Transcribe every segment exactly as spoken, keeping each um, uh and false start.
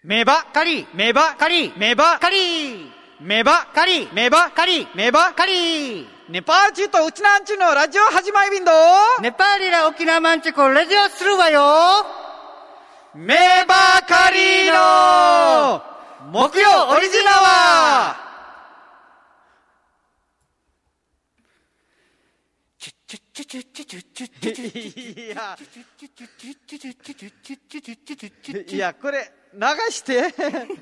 めばかりめばかりめばかりめばかりめばかりめばかりネパール中とうちなんちゅのラジオ始まりびんどネパーリラ沖縄マンチコラジオするわよ。 めばかりの木曜オリジナはいやいやこれ流して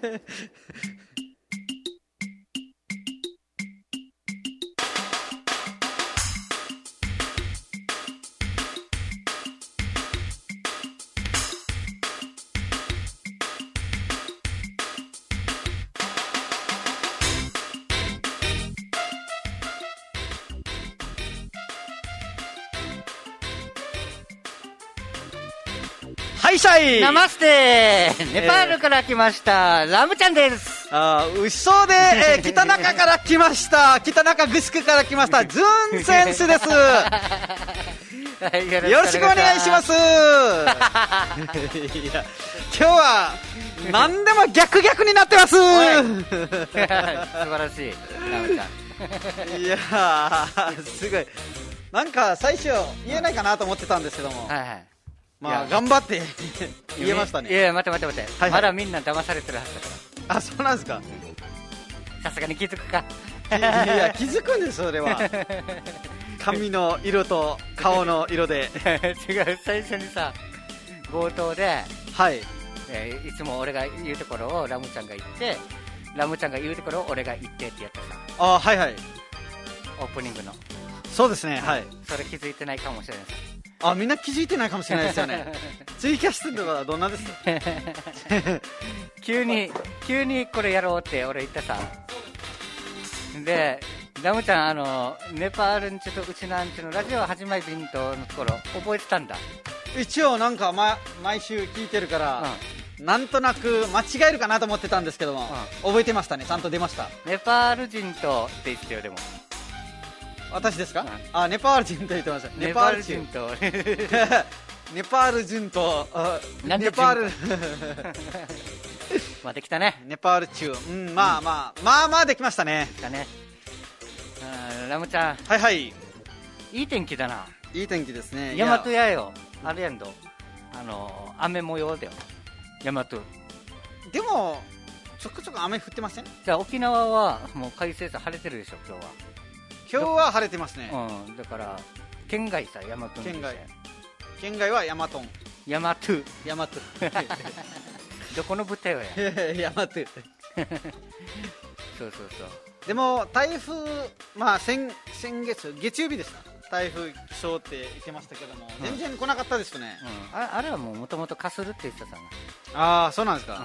はいしゃいナマステネパールから来ました、えー、ラムちゃんです。 あー、うそで、えー、北中から来ました北中グスクから来ましたズンセンスですはい、よろしくお願いしますいや今日は何でも逆逆になってます素晴らしいラムちゃんいやーすごいなんか最初言えないかなと思ってたんですけども、はいはい、まあ頑張って言えましたね。 いやいや待って待って待って、はいはい、まだみんな騙されてるはずだから。 あ、そうなんですか。 さすがに気づくか。 いや気づくんですそれは髪の色と顔の色で違う、最初にさ冒頭で、 はい、 えー、いつも俺が言うところをラムちゃんが言ってラムちゃんが言うところを俺が言ってってやってさあ、はいはい、 オープニングのそうですね、はい、 それ気づいてないかもしれないさあ、みんな気づいてないかもしれないですよねツイキャスとかはどんなです急に急にこれやろうって俺言ったさでラムちゃんあのネパールんちとうちなんちのラジオ始まりビントのところ覚えてたんだ。 一応なんか、ま、毎週聞いてるから、うん、なんとなく間違えるかなと思ってたんですけども、うん、覚えてましたね。ちゃんと出ました。 ネパール人とって言ってよ。でも私ですか、うん、あ、ネパール人と言ってました。 ネパール人とネパール人とネパールまあできたね。 ネパール中、うん、まあまあ、うん、まあまあできましたね。 だね。ラムちゃん、 はいはい、 いい天気だな。 いい天気ですね。 ヤマトやよ、あれやんど、あの雨模様だよヤマト。 でもちょくちょく雨降ってません？ じゃあ沖縄はもう快晴さ晴れてるでしょ今日は。 今日は晴れてますね。 うん、だから県外さヤマトン県外県外はヤマトンヤマトゥヤマトゥどこの舞台はやヤマトゥそうそうそう。 でも台風、まあ、先, 先月月曜日ですか、台風来そうって言ってましたけども、うん、全然来なかったですね、 うん、あ, あれはもうもともとかするって言ってたさな。 ああ、そうなんですか、うん、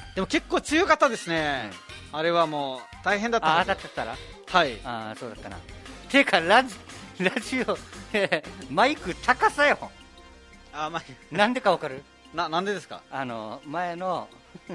でも結構強かったですね、うん、あれはもう大変だったんですよ。 ああ、だったらはい、 ああそうだったな。ていうかラジラジオマイク高さよ。 あ、まあ、 なんでかわかる？ な, なんでですか？ あの前の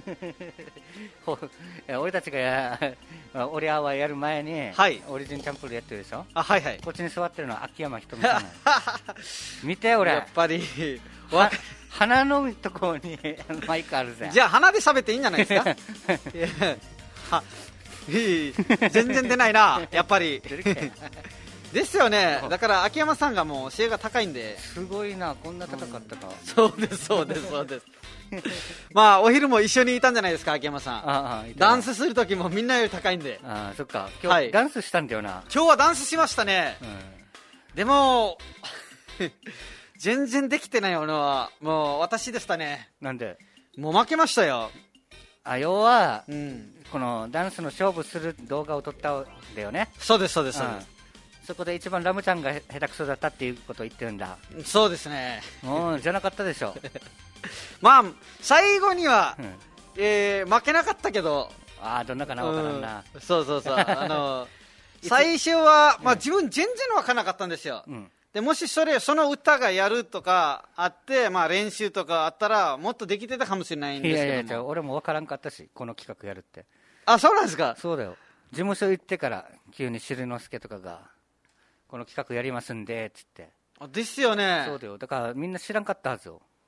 俺たちがや俺あはやる前に、はい、オリジンチャンプルやってるでしょ。 あ、はいはい、 こっちに座ってるのは秋山ひとみさん見て俺やっぱり鼻のところにマイクあるぜ。 じゃあ鼻で喋っていいんじゃないですかは、いい全然出ないなやっぱりですよね。だから秋山さんがもう視野が高いんで。 すごいな、こんな高かったか、うん、 そうですそうですそうですまあお昼も一緒にいたんじゃないですか秋山さん。ああ、ダンスする時もみんなより高いんで。 ああ、そっか、今日、はい、ダンスしたんだよな。 今日はダンスしましたね、うん、でも全然できてないのはもう私でしたね。 なんで？ もう負けましたよ。 あ、要は、うん、このダンスの勝負する動画を撮ったんだよね。 そうですそうですそうです、 うん、そこで一番ラムちゃんが下手くそだったっていうことを言ってるんだ。 そうですね。 うん、じゃなかったでしょまあ最後には、うん、えー、負けなかったけど。 ああ、どんなかな、分からんな、 うん、そうそうそうあの最初は、まあ、自分全然分からなかったんですよ、うん、でもしそれその歌がやるとかあって、まあ、練習とかあったらもっとできてたかもしれないんですけども。いやいや、 俺も分からんかったし、この企画やるって。 あ、そうなんですか。 そうだよ、事務所行ってから急にしるのすけとかがこの企画やりますんでっつって。 ですよね。 そうだよ、だからみんな知らんかったはずよ。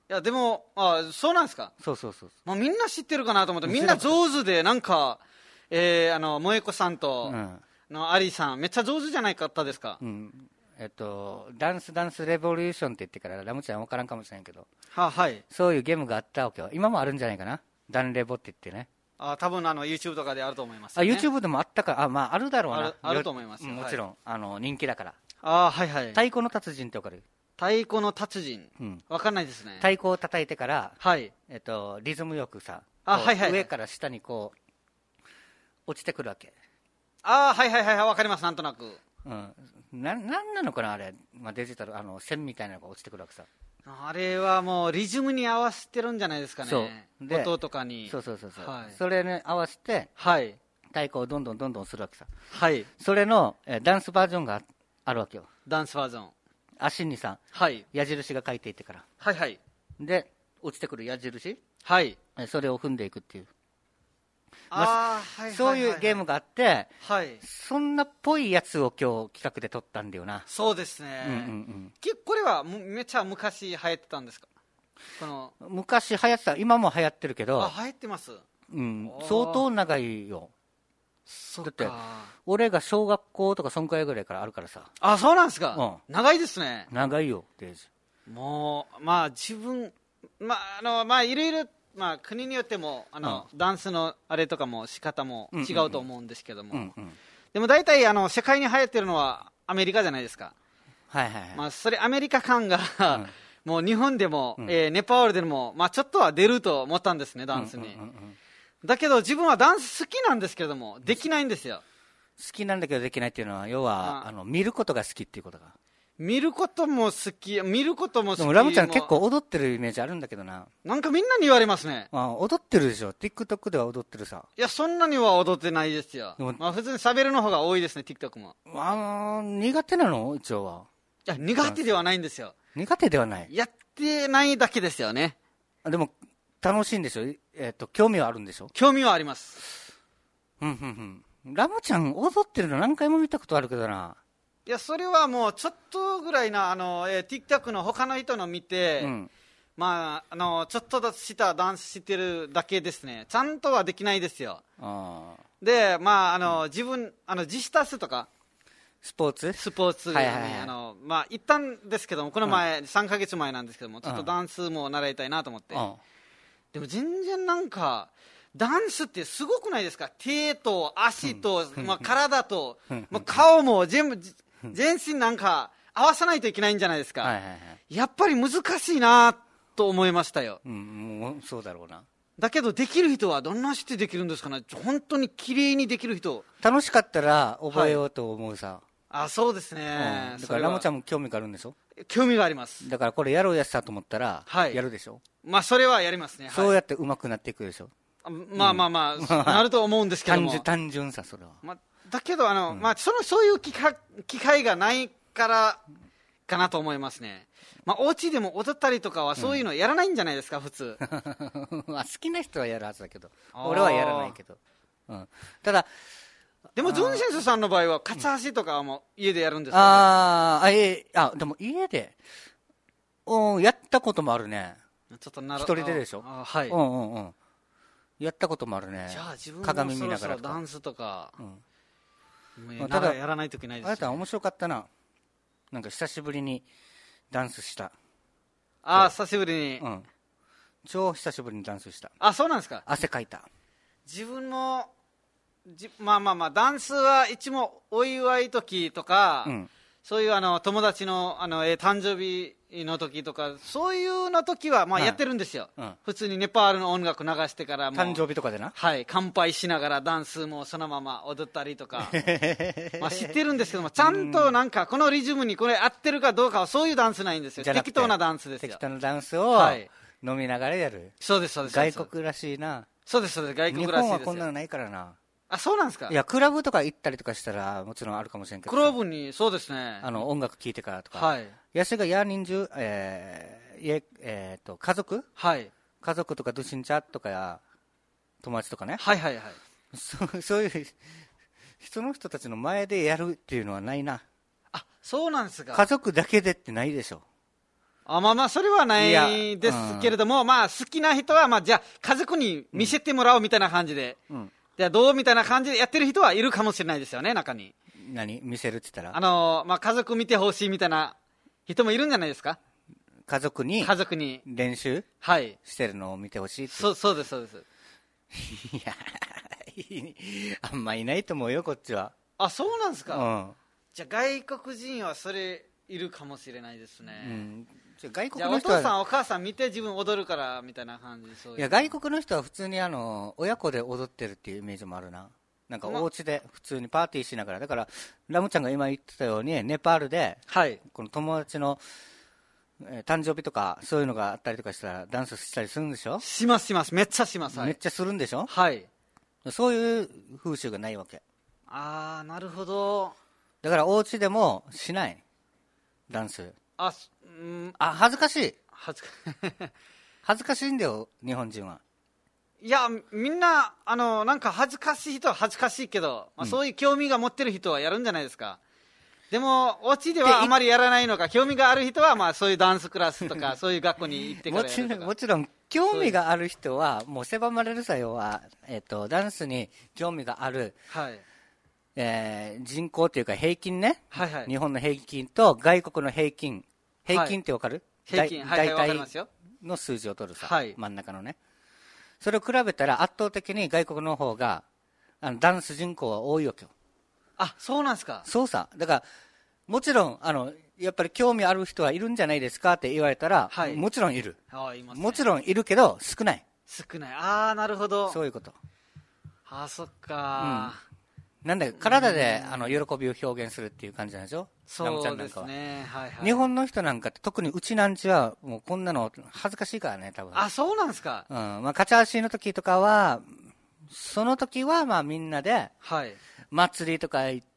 やでもあそうなんですか。 そうそうそう。 もうみんな知ってるかなと思って、みんな上手で、なんか、えー、あの萌子さんと、うん、のアリさんめっちゃ上手じゃないかったですか。 うん、えっとダンスダンスレボリューションって言ってからラムちゃん分からんかもしれんけど、 は、はい、 そういうゲームがあったわけよ。今もあるんじゃないかな、ダンレボって言ってね。 あ多分あの YouTube とかであると思います、ね、 あ YouTube でもあったか、あ、まあ、あるだろうな。 ある、あると思います、 うん、もちろん、はい、あの人気だから。 あ、はいはい、 太鼓の達人って分かる？ 太鼓の達人、うん、分かんないですね。 太鼓を叩いてから、 はい、 えっと、リズムよくさ、 あ、はいはいはい、 上から下にこう落ちてくるわけ。 あ、はいはいはい、分かります、なんとなく。 うん、な, なんなのかなあれ、まあ、デジタルあの線みたいなのが落ちてくるわけさ。 あれはもうリズムに合わせてるんじゃないですかね。そうで音とかに。 そうそうそうそう、 はい、 それに合わせて、 はい、 太鼓をどんどんどんどんするわけさ。 はい、 それの、えーダンスバージョンがあるわけよ。 ダンスバージョン。 足にさ、 はい、 矢印が書いていてから、 はいはい、 で落ちてくる矢印、 はい、 それを踏んでいくっていう、 まあ、あ、はいはいはいはい、 そういうゲームがあって、 はい、 そんなっぽいやつを今日企画で撮ったんだよな。 そうですね、うんうんうん、これはめっちゃ昔流行ってたんですか？この昔流行ってた、今も流行ってるけど。 あ、流行ってます、 うん、相当長いよ。 そっか、 だって俺が小学校とかそんくらいぐらいからあるからさ。 あ、そうなんですか、うん、長いですね。 長いよデイジ。 もうまあ自分まああのまあいろいろ、まあ、国によってもあの、うん、ダンスのあれとかも仕方も違うと思うんですけども、うんうん、でも大体あの世界に流行ってるのはアメリカじゃないですか。 はいはいはい、 まあ、それアメリカ感が、うん、もう日本でも、うん、えー、ネパールでも、まあ、ちょっとは出ると思ったんですね、ダンスに、うんうんうんうん、だけど自分はダンス好きなんですけれどもできないんですよ。 好きなんだけどできないっていうのは、要は、ああの見ることが好きっていうことが。 見ることも好き、見ることも好き。 でもラムちゃん結構踊ってるイメージあるんだけどな。 なんかみんなに言われますね。 あ、踊ってるでしょ、 TikTok では踊ってるさ。 いや、そんなには踊ってないですよ。まあ、普通に喋るの方が多いですね、 TikTok も。 あ、苦手なの一応は。 いや、苦手ではないんですよ。 苦手ではない、 やってないだけですよね。 でも楽しいんでしょ、えー、と興味はあるんでしょ。 興味はあります。 うんうんうん。ラムちゃん踊ってるの何回も見たことあるけどな。 いや、それはもうちょっとぐらいなあの、えー、TikTok の他の人の見て、うん、まあ、あのちょっとしたダンスしてるだけですね。ちゃんとはできないですよ。あで、まああの、うん、自分あの自主タスとかスポーツスポーツに、はいはいはい、あのまあ、行ったんですけども、この前、うん、さんかげつまえなんですけども、ちょっとダンスも習いたいなと思って、うん、でも全然なんかダンスってすごくないですか。手と足と、うん、まあ、体と、まあ、顔も全部全身なんか合わさないといけないんじゃないですか、はいはいはい、やっぱり難しいなと思いましたよ、 うん、もうそうだろうな。 だけどできる人はどんなしてできるんですかね。本当に綺麗にできる人。 楽しかったら覚えようと思うさ、はい、 あ、そうですね、 うん、だからラモちゃんも興味があるんでしょ。 興味があります。 だからこれやろうやしたと思ったら、はい、やるでしょ。 まあそれはやりますね。 そうやって上手くなっていくでしょ。 まあまあまあ、うん、なると思うんですけども単純、単純さそれは、 まあ、だけどあの、うん、まあ、そのそういう機会、機会がないからかなと思いますね。まあ、お家でも踊ったりとかはそういうのやらないんじゃないですか、うん、普通好きな人はやるはずだけど俺はやらないけど、うん、ただでもジョン・センスさんの場合はカツ足とかはもう家でやるんですか、 ね、ああ、えー、あでも家でおやったこともあるね。ちょっとなる一人ででしょ。あ、はい、うんうんうん、やったこともあるね。 じゃあ自分も鏡見ながらダンスとか、うん、ただやらないといけないです、ね、 あなた面白かったな。なんか久しぶりにダンスした。 ああ、久しぶりに、 うん、超久しぶりにダンスした。 あ、そうなんですか。 汗かいた。 自分もじまあまあまあダンスはいつもお祝い時とか、うん、そういうあの友達のあの、えー、誕生日の時とかそういうの時はまあやってるんですよ、うん、普通にネパールの音楽流してからも誕生日とかでな、 はい、乾杯しながらダンスもそのまま踊ったりとかまあ知ってるんですけども、ちゃんとなんかこのリズムにこれ合ってるかどうかはそういうダンスないんですよ。適当なダンスですよ。 適当なダンスを、はい、飲みながらやる。 そうですそうです。 外国らしいな。 そうですそうです。外国らしいですよ。 日本はこんなのないからな。 あ、そうなんですか。 いやクラブとか行ったりとかしたらもちろんあるかもしれんけど、 クラブにそうですね、 あの音楽聴いてからとか、 はい、 やしがや人数、えーええー、と家族、 はい、 家族とかドゥシンチャとかや友達とかね、 はいはいはい、 そ, そういう人の人たちの前でやるっていうのはないな。 あ、そうなんですか。 家族だけでってないでしょ。 あまあまあ、それはないですけれども、うん、まあ、好きな人は、まあ、じゃあ、家族に見せてもらおうみたいな感じで、うん、じゃあ、どうみたいな感じでやってる人はいるかもしれないですよね、中に。 何見せるって言ったらあの、まあ、家族見てほしいみたいな人もいるんじゃないですか。 家族に家族に練習はいしてるのを見てほしいって。 そう、そうです、そうです。 いや、あんまいないと思うよ、こっちは。 あ、そうなんですか。 うん。 じゃあ、外国人はそれ、いるかもしれないですね。うん、 じゃ外国の人はお父さんお母さん見て自分踊るからみたいな感じ。そういういや外国の人は普通にあの親子で踊ってるっていうイメージもあるな。なんかお家で普通にパーティーしながら、だからラムちゃんが今言ってたようにネパールで、はい、この友達の、えー、誕生日とかそういうのがあったりとかしたらダンスしたりするんでしょ。 しますします、めっちゃします、はい、 めっちゃするんでしょ。 はい、 そういう風習がないわけ。 ああ、なるほど。 だからお家でもしないダンス。 あ、うん、 あ、恥ずかしい。 恥ずか恥ずかしいんだよ、日本人は。 いや、みんな、あの、なんか恥ずかしい人は恥ずかしいけど、まあ、そういう興味が持ってる人はやるんじゃないですか。でも、お家ではあまりやらないのか、興味がある人は、まあ、そういうダンスクラスとか、そういう学校に行ってからやるとか。 もちろん、もちろん興味がある人は、もう狭まれる作用は、えっと、ダンスに興味がある。はい。えー、人口というか平均ね、はいはい、日本の平均と外国の平均、平均ってわかる？ はい、平均、はい、はい、わかりますよ。 の数字を取るさ、 はい、 真ん中のね。それを比べたら圧倒的に外国の方があのダンス人口は多いわけよ。 あ、そうなんですか。 そうさ。だからもちろんあのやっぱり興味ある人はいるんじゃないですかって言われたら、はい、もちろんいる。 あ、いますね。 もちろんいるけど少ない。 少ない。ああ、なるほど。 そういうこと。 あ、そっか。 うん。なんだ体であの喜びを表現するっていう感じなんでしょ。 そうですね、はいはい、 日本の人なんかって特にうちなんちはもうこんなの恥ずかしいからね、多分。 あ、そうなんですか。 うん、まあカチャーシーの時とかはその時はまあみんなで祭りとか行って、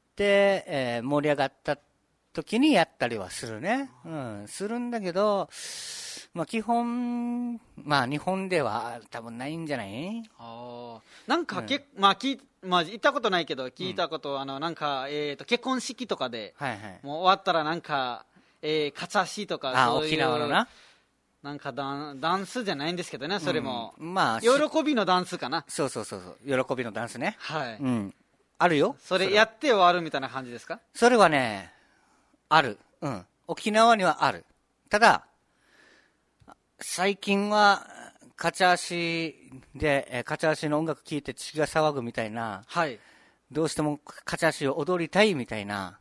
えー、盛り上がった時にやったりはするね。うん、するんだけど、まあ基本まあ日本では多分ないんじゃない？ ああ、なんかけ、うん、まあ聞いまあ行ったことないけど聞いたこと、うん、あのなんかえっ、ー、と結婚式とかで、はいはい、もう終わったらなんか、えー、カチャシとかそういう沖縄のな。 なんかダンダンスじゃないんですけどね、それも、 うん、まあ喜びのダンスかな。 そうそうそうそう、喜びのダンスね。 はい、 うん、あるよ。 それやって終わるみたいな感じですか？ それはね、ある。うん、沖縄にはある。ただ最近はカチャーシでカチャーシの音楽聴いて血が騒ぐみたいな、はい、どうしてもカチャーシを踊りたいみたいな、はい、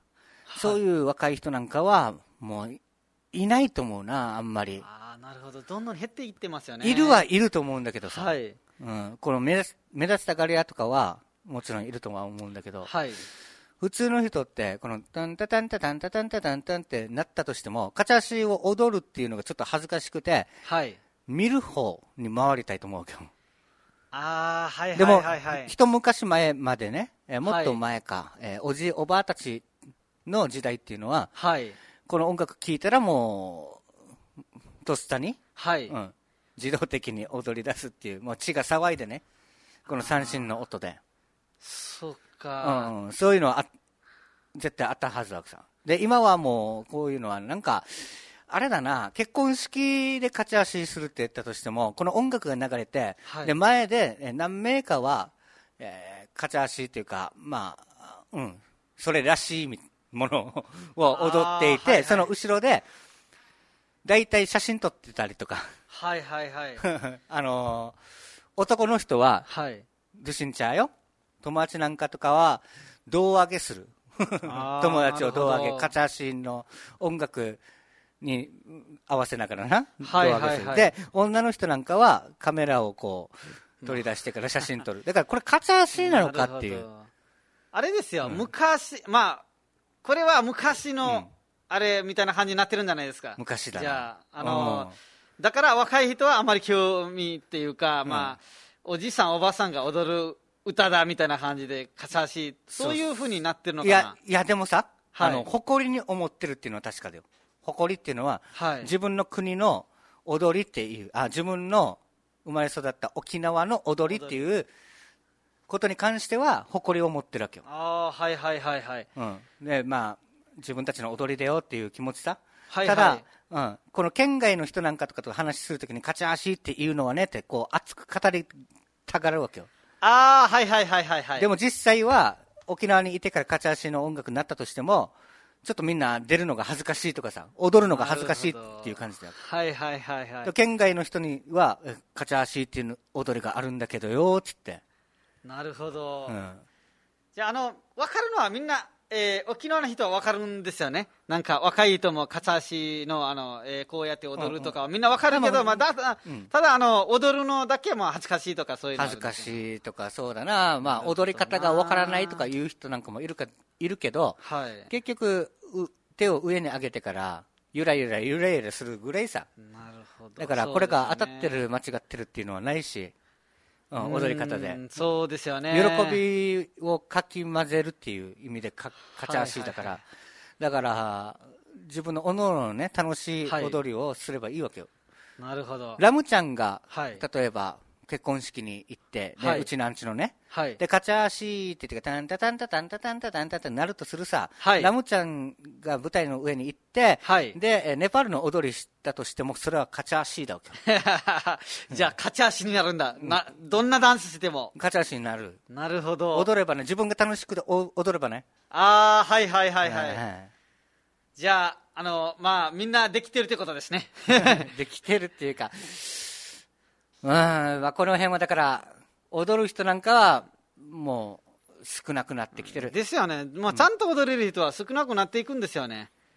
そういう若い人なんかはもういないと思うな、あんまり。 ああ、なるほど。どんどん減っていってますよね。 いるはいると思うんだけどさ、 はい、 うん、この目立つ目立つたがり屋とかはもちろんいるとは思うんだけど、はい、普通の人ってこのタンタタンタタンタタンタタンタンってなったとしてもカチャーシを踊るっていうのがちょっと恥ずかしくて、はい、見る方に回りたいと思うわけよ。 ああ、はいはいはいはい。 でも一昔前までね、えー、もっと前か、はい、えー、おじおばあたちの時代っていうのは、はい、この音楽聴いたらもうとっさに、はい、うん、自動的に踊り出すっていう、もう血が騒いでね、この三振の音で。 そっか、 うん、そういうのはあ絶対あったはずださ。で今はもうこういうのはなんかあれだな、結婚式で勝ち足するって言ったとしてもこの音楽が流れて、はい、で前で何名かは、えー、勝ち足というか、まあうん、それらしいものを踊っていて、はいはい、その後ろでだいたい写真撮ってたりとか、 はいはいはいあのー、男の人は、はい、ドゥシンチャーよ、友達なんかとかは胴上げする友達を胴上げ、カチャシンの音楽に合わせながらな、はいはいはい、胴上げする。で女の人なんかはカメラをこう取り出してから写真撮る。だからこれカチャシンなのかっていう。 あれですよ、うん、昔、まあこれは昔の、うん、あれみたいな感じになってるんじゃないですか。 昔だな。 じゃあ、あのー、だから若い人はあまり興味っていうか、うん、まあおじさんおばさんが踊る歌だみたいな感じでカチャシ、そういう風になってるのかな。 いやいやでもさ、はい、あの誇りに思ってるっていうのは確かだよ。誇りっていうのは、はい、自分の国の踊りっていう、あ、自分の生まれ育った沖縄の踊りっていうことに関しては誇りを持ってるわけよ。 ああ、はいはいはいはい。 うん、でまあ自分たちの踊りだよっていう気持ちさ。はいはい、ただうん、この県外の人なんかとかと話するときにカチャーシーっていうのはねってこう熱く語りたがるわけよ。 ああ、はいはいはいはいはい。 でも実際は沖縄にいてからカチャーシーの音楽になったとしても、ちょっとみんな出るのが恥ずかしいとかさ、踊るのが恥ずかしいっていう感じだよ。 はいはいはいはい。 県外の人にはカチャーシーっていう踊りがあるんだけどよっつって。 なるほど。 うん、 じゃあ、あの、分かるのはみんな、えー、沖縄の人は分かるんですよね。なんか若い人もカチャーシーの、あの、えー、こうやって踊るとかはみんな分かるけど、まあ、だうん、ただあの踊るのだけは恥ずかしいとかそういうの恥ずかしいとかそうだな、まあ、踊り方が分からないとかいう人なんかもいるかいるけど、 はい、結局手を上に上げてからゆらゆらゆらゆらするぐらいさ。 なるほど。 だからこれが当たってる、間違ってるっていうのはないし、うん、踊り方で。 そうですよね。 喜びをかき混ぜるっていう意味でカチャーシーだから、はいはいはい、だから自分のおのおのね楽しい踊りをすればいいわけよ。 はい、なるほど。 ラムちゃんが、 はい、 例えば結婚式に行って、ね、はい、うちなんちのね、 はい、 でカチャーシーって言ってタンタタンタタンタタンタタンタタンなるとするさ、 はい、 ラムちゃんが舞台の上に行って、はい、でネパールの踊りしたとしてもそれはカチャーシーだわけじゃあカチャーシーになるんだ、うん、などんなダンスしてもカチャーシーになる。 なるほど。 踊ればね、自分が楽しく踊ればね。 ああ、はいはいはいはい、はい、じゃああのまあみんなできてるってことですねできてるっていうか、うん、まあ、この辺はだから踊る人なんかはもう少なくなってきてる、 うん、ですよね、まあ、ちゃんと踊れる人は少なくなっていくんですよね、 うん、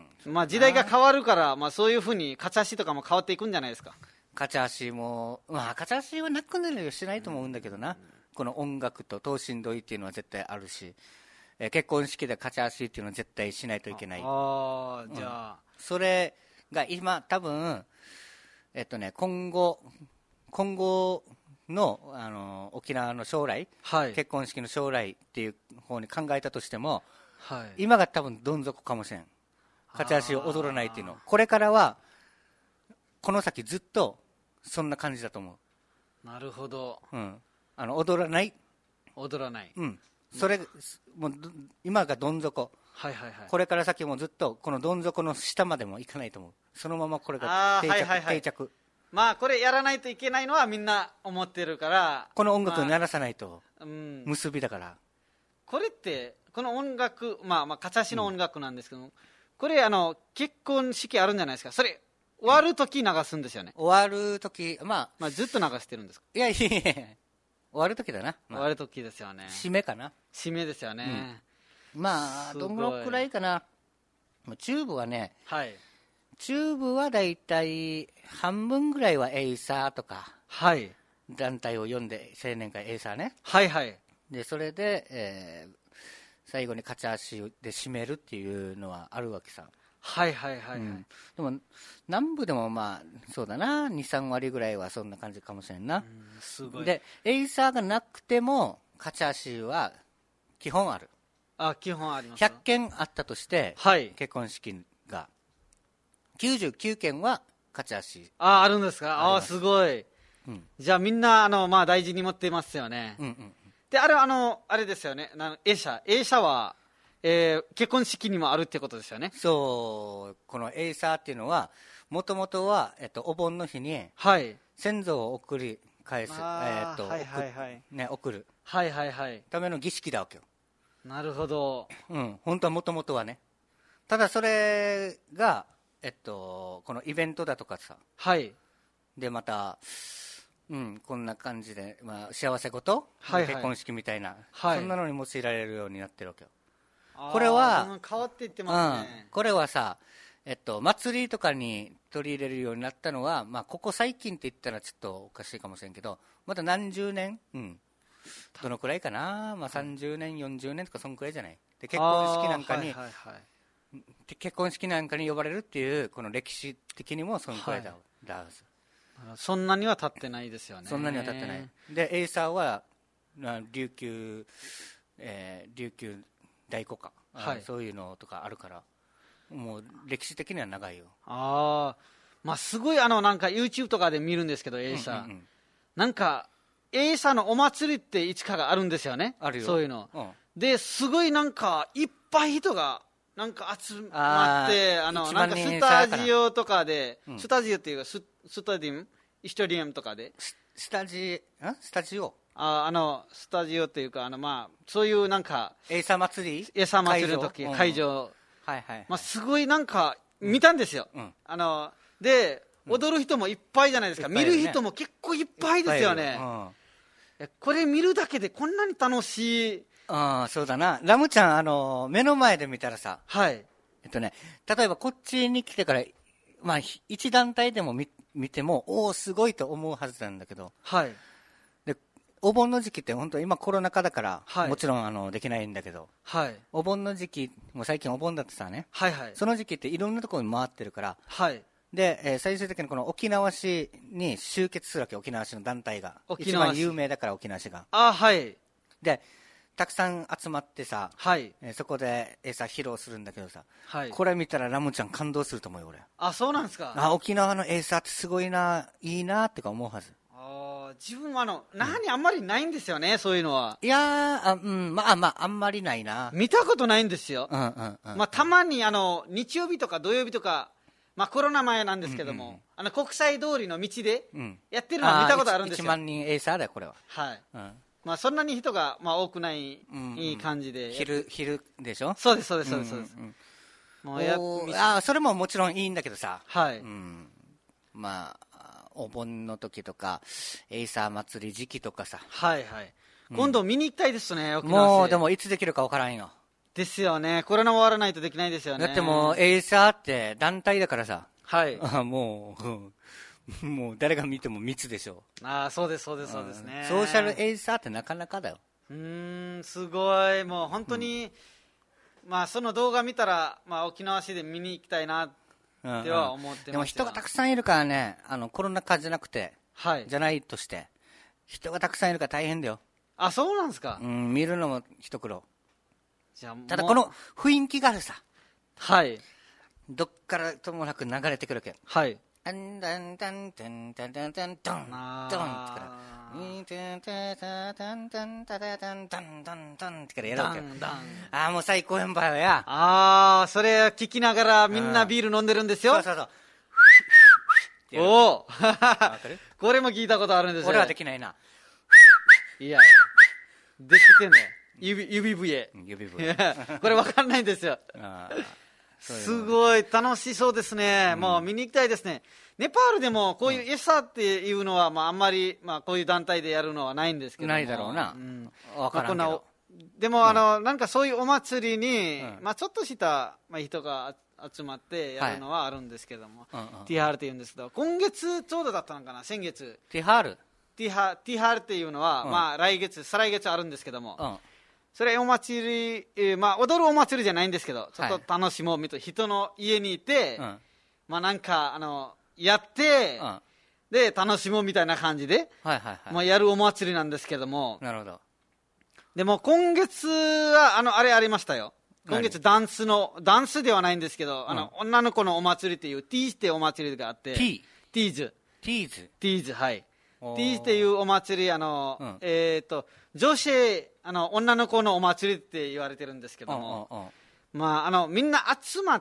まあ、時代が変わるから、まあ、そういうふうにカチャーシーとかも変わっていくんじゃないですか。 カチャーシーも、まあ、カチャーシーはなくなりはしないと思うんだけどな、うん、この音楽と等身同意っていうのは絶対あるし、えー、結婚式でカチャーシーっていうのは絶対しないといけない。 ああ、じゃあ、 うん、それが今多分えっとね今後今後の、あの沖縄の将来、はい、結婚式の将来っていう方に考えたとしても、はい、今が多分どん底かもしれん。カチャーシーを踊らないっていうの、これからはこの先ずっとそんな感じだと思う。 なるほど、 うん、あの踊らない踊らない、 うん、それもう今がどん底、 はいはいはい、 これから先もずっとこのどん底の下までもいかないと思う。そのままこれが定着、はいはいはい、定着。 まあこれやらないといけないのはみんな思ってるから、 この音楽に鳴らさないと結びだから、まあ、うん、 これってこの音楽、まあ、まあカチャーシーの音楽なんですけど、うん、これあの結婚式あるんじゃないですか。それ終わるとき流すんですよね。 終わるとき、まあ、 まあずっと流してるんですか。 いやいやいや終わるときだな、 まあ、終わるときですよね。 締めかな。 締めですよね、 うん、まあどのくらいかな。チューブはね、 はい、 チューブはだいたい半分ぐらいはエイサーとか、 はい、 団体を呼んで青年会エイサーね、 はいはい、 でそれで、えー、最後にカチャーシーで締めるっていうのはあるわけさ。 はいはいはい、はい、うん、 でも南部でもまあそうだな にさんわりぐらいはそんな感じかもしれんな、うん、 すごい。 でエイサーがなくてもカチャーシーは基本ある。 あ、基本あります。 ひゃっけんあったとして、はい、結婚式がきゅうじゅうきゅうけんはカチャーシー。 あ、あるんですか。ああ、すごい、うん、じゃあみんなあの、まあ、大事に持ってますよね、うんうん、であれあのあれですよね、A社 A社は、えー、結婚式にもあるってことですよね。 そう、このエイサーっていうのはもともとは、えっと、お盆の日に、はい、先祖を送り返す、えーっとはいはいはい、ね、送る、はいはいはい、ための儀式だわけよ。 なるほど、 うん、本当はもともとはね。ただそれが、えっと、このイベントだとかさ、はい、でまた、うん、こんな感じで、まあ、幸せ事、はいはい、結婚式みたいな、はい、そんなのに用いられるようになってるわけよ。これは変わっていってますね、 うん、これはさ、えっと、祭りとかに取り入れるようになったのは、まあ、ここ最近って言ったらちょっとおかしいかもしれんけど、まだ何十年、うん、どのくらいかな、まあ、さんじゅうねんよんじゅうねんとかそんくらいじゃない。で結婚式なんかに、はいはいはい、結婚式なんかに呼ばれるっていうこの歴史的にもそのくらいだ、はい、だそんなには経ってないですよね。 そんなには経ってない。でエイサーは琉球、えー、琉球大古歌、はい、そういうのとかあるからもう歴史的には長いよ。 ああ、まあすごいあのなんか YouTube とかで見るんですけど、エイサー、うんうんうん、なんかエイサーのお祭りっていつかがあるんですよね。 あるよ、 そういうの、うん、ですごいなんかいっぱい人がなんか集まってあのなんかスタジオとかで、うん、スタジオっていうか ス, スタディウムスタディウムとかでスタジんスタジオああのスタジオっていうかあの、まあ、そういうなんかエイサー祭りエイサー祭りの時会場、会場、 はいはいはい、 まあ、すごいなんか見たんですよ、うん、あので踊る人もいっぱいじゃないですか、うん、見る人も結構いっぱいですよね、うん、これ見るだけでこんなに楽しい。 ああ、そうだな。ラムちゃん、あの、目の前で見たらさ、 はい。 えっとね、例えばこっちに来てから、まあ、一団体でも 見, 見ても、おお、すごいと思うはずなんだけど、 はい。 で、お盆の時期って本当今コロナ禍だから、はい、もちろんあのできないんだけど、 はい。 お盆の時期、もう最近お盆だってさね、 はいはい。 その時期っていろんなところに回ってるから、 はい。 で、えー、最終的にこの沖縄市に集結するわけ、沖縄市の団体が。沖縄市。一番有名だから沖縄市が。 あ、はい。 で、たくさん集まってさ、 はい、 えー、そこで餌披露するんだけどさ、 はい、 これ見たらラムちゃん感動すると思うよ俺。 あ、そうなんですか。 あ、沖縄の餌ってすごいな、いいなってか思うはず。 あ、自分はあの何、うん、あんまりないんですよね、そういうのは。 いやー、あ、うん、まあまああんまりないな。 見たことないんですよ、 うんうんうんうん、 まあ、たまにあの日曜日とか土曜日とか、まあ、コロナ前なんですけども、うんうん、あの国際通りの道でやってるのは見たことあるんですよ。 いちまんにんエイサーだよこれは。 はい、 うん、 まあ、そんなに人が、まあ、多くない、うんうん、いい感じで。 昼、昼でしょ。 そうですそうですそうです、うんうん、 もうやあそれももちろんいいんだけどさ、 はい、 うん、まあお盆の時とかエイサー祭り時期とかさ、 はいはい、うん、今度見に行きたいですね、沖縄市。もうでもいつできるか分からんよ。 ですよね、コロナ終わらないとできないですよね。 だってもうエイサーって団体だからさ、 はい、 もうもう誰が見ても密でしょ。 ああ、そうですそうですそうですね、 うん、ソーシャルエイサーってなかなかだよ。 うーん、すごい、もう本当に、うん、まあその動画見たら、まあ、沖縄市で見に行きたいなっては思ってます、うんうん、 でも人がたくさんいるからね、あのコロナ禍じゃなくて、はい、じゃないとして人がたくさんいるから大変だよ。 あ、そうなんですか。 うん、見るのも一苦労。じゃあただこの雰囲気があるさ、 はい、 どっからともなく流れてくるわけ。 はい、 ダンダンダンダンダンダンダンダンダンってからってからやるわけ。ああ、もう最高やんばよや。 ああ、それ聞きながらみんなビール飲んでるんですよ。 そうそうそう。 おおこれも聞いたことあるんですよ。 俺はできないな。 いや、できてね。指、指笛。 指笛。 これ分かんないんですよ。すごい楽しそうですね、うん、もう見に行きたいですね。ネパールでもこういう餌っていうのは、まあ、あんまり、まあ、こういう団体でやるのはないんですけども。 ないだろうな、うん、分からんけど、まあ、 でも、うん、あのなんかそういうお祭りに、うん、まあ、ちょっとした、まあ、人が集まってやるのはあるんですけども、はい、ティハールっていうんですけど、今月ちょうどだったのかな、先月。 ティハールティハ、ティハールっていうのは、うん、まあ、来月再来月あるんですけども、うん、それお祭り、えーまあ、踊るお祭りじゃないんですけど、ちょっと楽しもうみたいな、人の家にいて、うん、まあ、なんかあのやって、うん、で楽しもうみたいな感じで、はいはいはい、まあ、やるお祭りなんですけども。 なるほど。 でも今月はあのあれありましたよ。今月ダンスのダンスではないんですけど、うん、あの女の子のお祭りっていうティーズっていうお祭りがあって、 ティティーズティーズティーズはいティーズっていうお祭り、あの、うん、えっ、ー、と女子あの女の子のお祭りって言われてるんですけども、うんうんうん、まああのみんな集まって、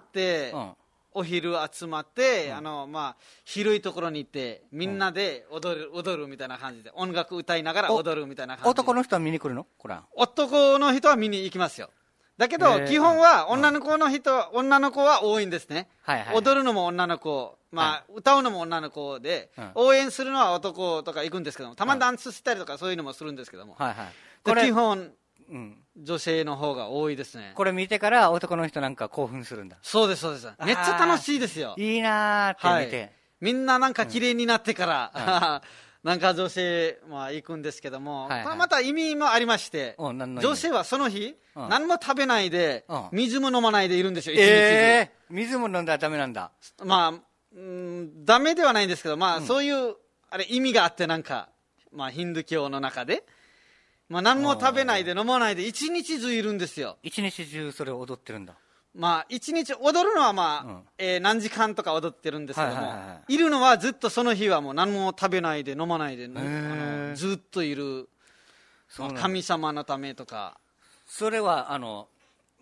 うん、お昼集まって、うん、あのまあ広いところに行ってみんなで踊る、うん、踊るみたいな感じで、音楽歌いながら踊るみたいな感じで。 男の人は見に来るの？これ男の人は見に行きますよ。だけど基本は女の子の人、うん、女の子は多いんですね、はいはいはい、踊るのも女の子、まあはい、歌うのも女の子で、うん、応援するのは男とか行くんですけども、たまにダンスしたりとかそういうのもするんですけども、はいはい、これ基本、うん、女性の方が多いですね。 これ見てから男の人なんか興奮するんだ。 そうですそうです。めっちゃ楽しいですよ。 いいなーって見て、はい、 みんななんか綺麗になってから、うん、なんか女性、まあ、行くんですけども、はいはい、また意味もありまして、女性はその日、うん、何も食べないで、うん、水も飲まないでいるんですよ、一日中。 えー、水も飲んだらダメなんだ。 まあ、うん、ダメではないんですけど、まあ、うん、そういうあれ意味があって、なんか、まあ、ヒンドゥー教の中で、まあ、何も食べないで飲まないで一日中いるんですよ。 一日中それを踊ってるんだ。 まあ、一日踊るのは、まあうん、えー、何時間とか踊ってるんですけども、はいはいはい、いるのはずっとその日はもう何も食べないで飲まないで、あのずっといる、まあ、神様のためとか。 それはあの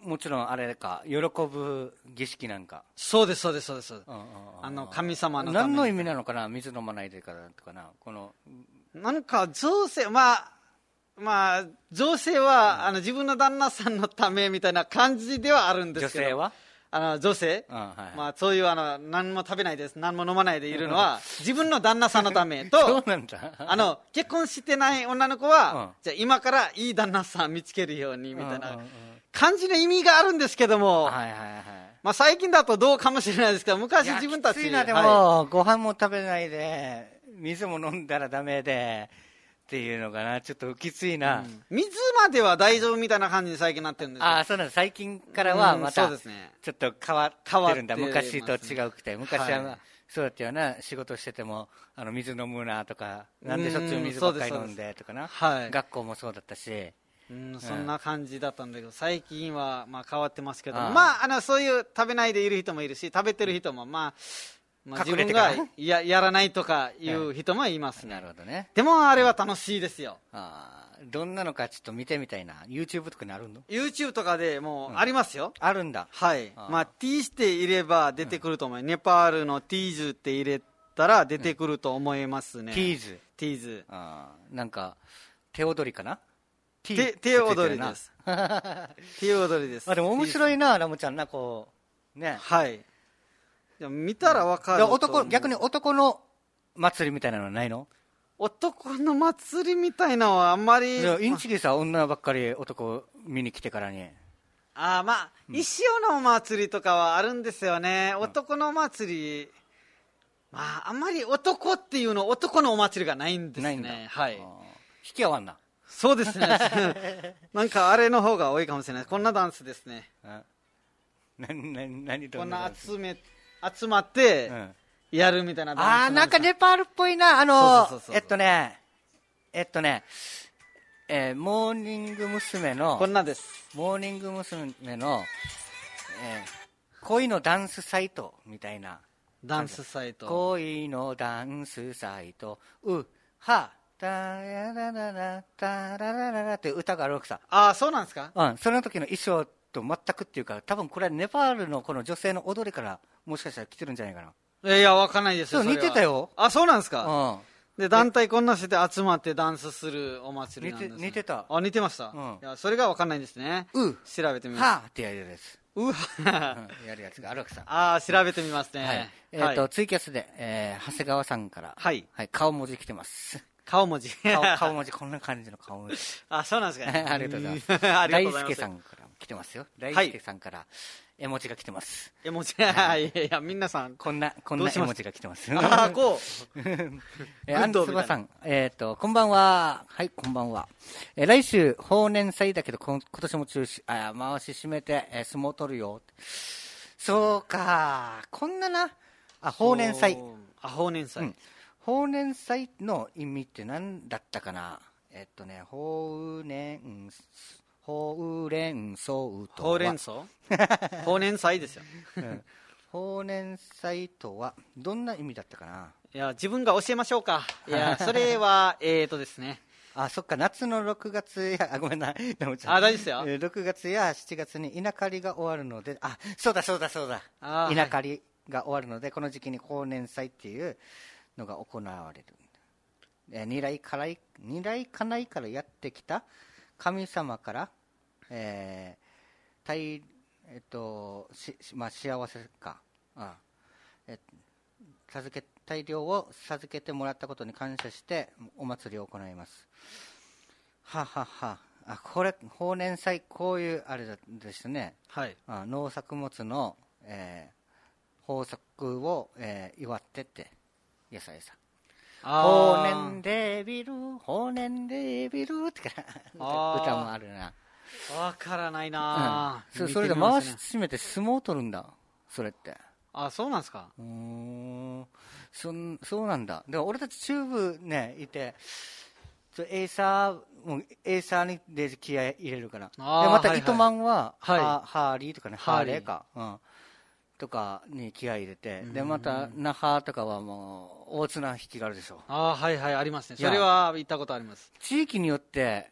もちろんあれか、喜ぶ儀式なんか。 そうですそうですそうです、うんうんうん、あの神様のために。 何の意味なのかな、水飲まないでからとかな、このなんか女性、まあまあ女性は、うん、あの自分の旦那さんのためみたいな感じではあるんですけど、 女性はあの女性、うんはいはい、まあ、そういうあの何も食べないです、何も飲まないでいるのは自分の旦那さんのためとそうなんだあの結婚してない女の子は、うん、じゃあ今からいい旦那さん見つけるようにみたいな感じの意味があるんですけども、はいはいはい、まあ、最近だとどうかもしれないですけど、昔自分たちきついな、でも、はい、ご飯も食べないで水も飲んだらダメでっていうのかな、ちょっときついな、うん、 水までは大丈夫みたいな感じに最近なってるんですよ。 ああ、そうなんです。最近からはまた、ちょっと変わってるんだ、ね、昔と違うくて、昔は、はい、そうだったよな、仕事しててもあの水飲むなとか、なんでしょっちゅう水ばっかり飲んでとかな、はい、学校もそうだったし、 うん、そんな感じだったんだけど、最近はまあ変わってますけど、あまあ、あのそういう食べないでいる人もいるし、食べてる人もまあ、まあ、自分が や, やらないとかいう人もいますね。 なるほどね。 でもあれは楽しいですよ。 あどんなのかちょっと見てみたいな。 YouTube とかにあるの？ YouTube とかでもうありますよ、 うん、あるんだ。 はい。あまあ T していれば出てくると思う、うん、ネパールの T ズって入れたら出てくると思いますね、うん、 T ズ T ズあなんか手踊りかな。 手, 手踊りです手踊りです。 あでも面白いな、ラムちゃんな、こうね。 はい。でも見たらわかる、うん、 男逆に男の祭りみたいなのはないの？ 男の祭りみたいなのはあんまり。 インチキさ、女ばっかり男見に来てからに。 ああまあ、うん、石尾のお祭りとかはあるんですよね、うん、男のお祭り。まああんまり男っていうの男のお祭りがないんですね。 ないんだ。 はい。 引き合わんな。 そうですねなんかあれの方が多いかもしれない。こんなダンスですね。 何何何こんな集め集まってやるみたいなダンス。 ああなんかネパールっぽいな。あのえっとねえっとねえー、モーニング娘。のこんなです。 モーニング娘。の、えー、恋のダンスサイトみたいなダンスサイト。 恋のダンスサイトうはタララララタララララって歌があるわけさ。 ああそうなんですか。 うんその時の衣装と全くっていうか、多分これはネパールのこの女性の踊りからもしかしたら来てるんじゃないかな。 いやわかんないですよ。 そう似てたよ。 あそうなんですか。うんで団体こんなして集まってダンスするお祭りなんです、ね、 似て似てた。 あ似てました、うん、いやそれがわかんないんですね。 う調べてみます。 はーってやるやつ。 うはやるやつがあるわけさ。 ああ調べてみますね。はい、 えーと、はい、ツイキャスで、えー、長谷川さんから、 はいはい、顔文字来てます。 顔文字顔顔文字こんな感じの顔文字あそうなんですか、ね、 ありがとうございます大輔さんから来てますよ。大輔さんから絵文字が来てます。 絵文字いやいや皆さんこんなこんな絵文字が来てます。 ああこうえアンツバさんえっ、ー、とこんばんは。はいこんばんは。えー、来週法年祭だけど今年も中止あ回し締めて、えー、相撲取るよ。そうかこんななあ法年祭あ法年祭、うん法年祭の意味って何だったかな。えっとね、法年、法連葬とは。 法連葬法年祭ですよ、 うん。法年祭とはどんな意味だったかな。 いや、自分が教えましょうか。いや、それは、えーとですね。 あ、そっか、夏のろくがつや、あ、ごめんな、でもちゃん。 あ、大丈夫ですよ。 ろくがつやしちがつに稲刈りが終わるので、あ、そうだそうだそうだ。稲刈りが終わるので、はい、この時期に法年祭っていう、のが行われる。えー、二来家来二来家内からやってきた神様から、えー大えっとしまあ、幸せかあえ授け大量を授けてもらったことに感謝してお祭りを行います。はははあこれ法年祭こういうあれでしたね、 はい、 あ農作物の、えー、豊作を、えー、祝ってってやさやさ法年デビル法年デビルって歌もあるな。 わからないな、 うん、そ, それで回し締めて相撲を取るんだそれって。 あそうなんですか。 うーん そ, そうなんだ。でも俺たち中部ねいてエーサーもうエーサーにで気合い入れるからでまた糸満は、はいはい、ハーリーとかねハーレーか、うんとかに気合い入れて、でまた那覇とかはもう大綱引きがあるでしょ。 ああはいはいありますね。それは行ったことあります。 地域によって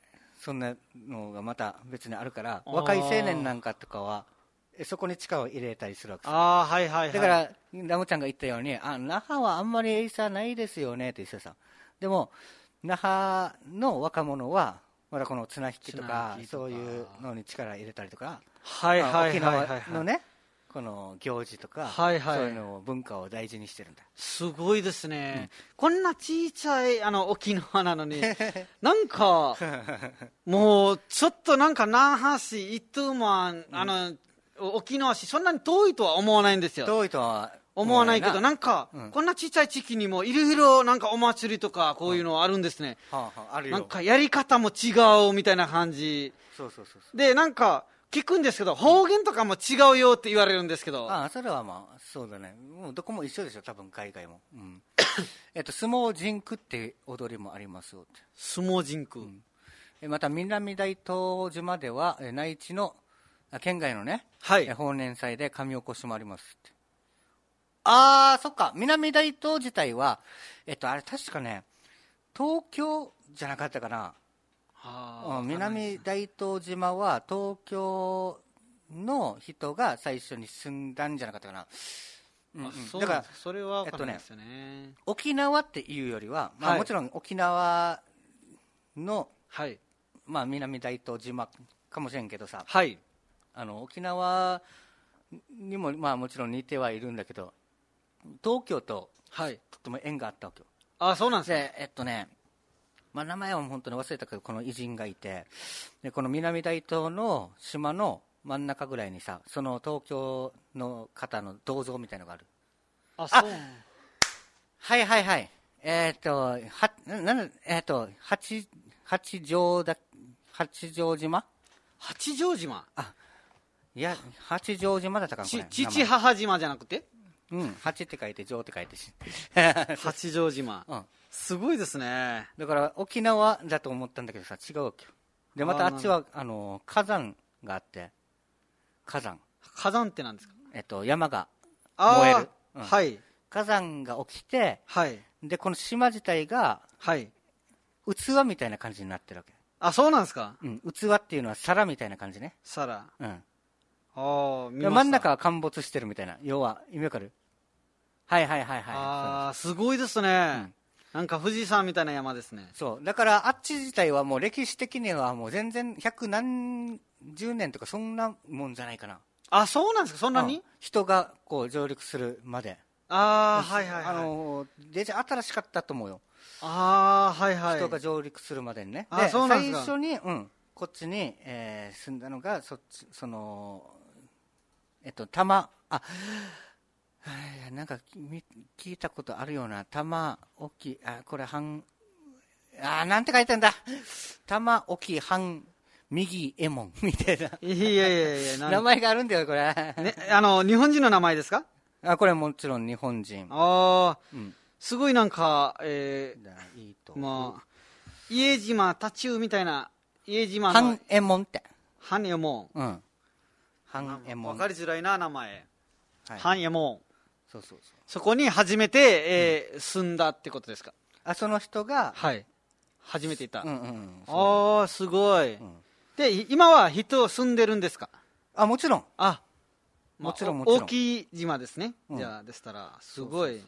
そんなのがまた別にあるから、若い青年なんかとかはそこに力を入れたりするわけです。 あ、はいはいはい、 だからラムちゃんが言ったように、あ、那覇はあんまりエイサーないですよねって言ってた。でも那覇の若者はまだこの綱引きとかそういうのに力入れたりとか、 はいはいはいはい、 沖縄のねこの行事とか、はいはい、そういうのを文化を大事にしてるんだ。 すごいですね、うん、こんな小さいあの沖縄なのになんかもうちょっとなんか那覇市、糸満、あの、うん、沖縄市そんなに遠いとは思わないんですよ。 遠いとは思わないけど、なんか、うん、こんな小さい地域にもいろいろなんかお祭りとかこういうのあるんですね、 うんはあはあ、あるよ。 なんかやり方も違うみたいな感じ。 そうそうそうそう。 でなんか聞くんですけど、方言とかも違うよって言われるんですけど、 ああ、それはまあそうだね、もうどこも一緒でしょ多分海外も、うん、えっと相撲甚句って踊りもありますよって。 相撲甚句、うん、 えまた南大東島では内地の県外のね、 はい、 法年祭で神起こしもありますって。ああ、そっか、南大東自体はえっとあれ確かね東京じゃなかったかな。はあ、南大東島は東京の人が最初に住んだんじゃなかったかな、 うんうん、だからそれは分かんないですよね、 えっとね、沖縄っていうよりは、まあはい、もちろん沖縄の、 はいまあ、南大東島かもしれんけどさ、 はい、 あの沖縄にも、まあ、もちろん似てはいるんだけど東京と、はい、とっても縁があったわけよ。 あ、そうなんですね。えっとねまあ、名前は本当に忘れたけどこの偉人がいて、でこの南大東の島の真ん中ぐらいにさ、その東京の方の銅像みたいのがある。 あ、そう。 はいはいはい。えっ、ー、とはなんえっ、ー、と八八丈だ八丈島。 八丈島。 あ、いや八丈島だったかなこれ。 父母島じゃなくて。 うん、八って書いて丈って書いて八丈島、うん、すごいですね。 だから沖縄だと思ったんだけどさ、違うわけよ。でまたあっちはあの火山があって、火山火山って何ですか。 えっと山が燃える、 うん、はい、 火山が起きて、 はい、 でこの島自体が、はい、器みたいな感じになってるわけ。 あ、そうなんですか。 うん、器っていうのは皿みたいな感じね。 皿、 うん、 あ、見ました。 真ん中は陥没してるみたいな、要は意味わかる。はいはいはいはい。 ああ、すごいですね、うん、なんか富士山みたいな山ですね。 そうだからあっち自体はもう歴史的にはもう全然百何十年とかそんなもんじゃないかな。 あ、そうなんですか。そんなに、うん、 人がこう上陸するまで。 ああ、はいはいはい、 あので新しかったと思うよ。 ああ、はいはい、 人が上陸するまでにね。 あ、そうなんですか。 最初に、うん、こっちに、えー、住んだのがそっち、そのえっと玉あなんか聞いたことあるような玉置あこれ半あなんて書いてんだ玉置半右右衛門みたいな。 いやいやいや名前があるんだよこれ、 ね、あの日本人の名前ですか。 あこれもちろん日本人。 ああ、うん、すごいなんか、えー、いいとまあ家島太忠みたいな家島の半右衛門って半右衛門、 うん、半右衛門分かりづらいな名前、 はい、 半右衛門。 そうそうそう、 そこに初めて、えーうん、住んだってことですか。 あその人がはい初めていた、 うんうん、 ああすごい、うん、で今は人住んでるんですか。 あもちろん、 あもちろんもちろん大きい島ですね、うん、じゃあでしたらすごい。そうそうそう、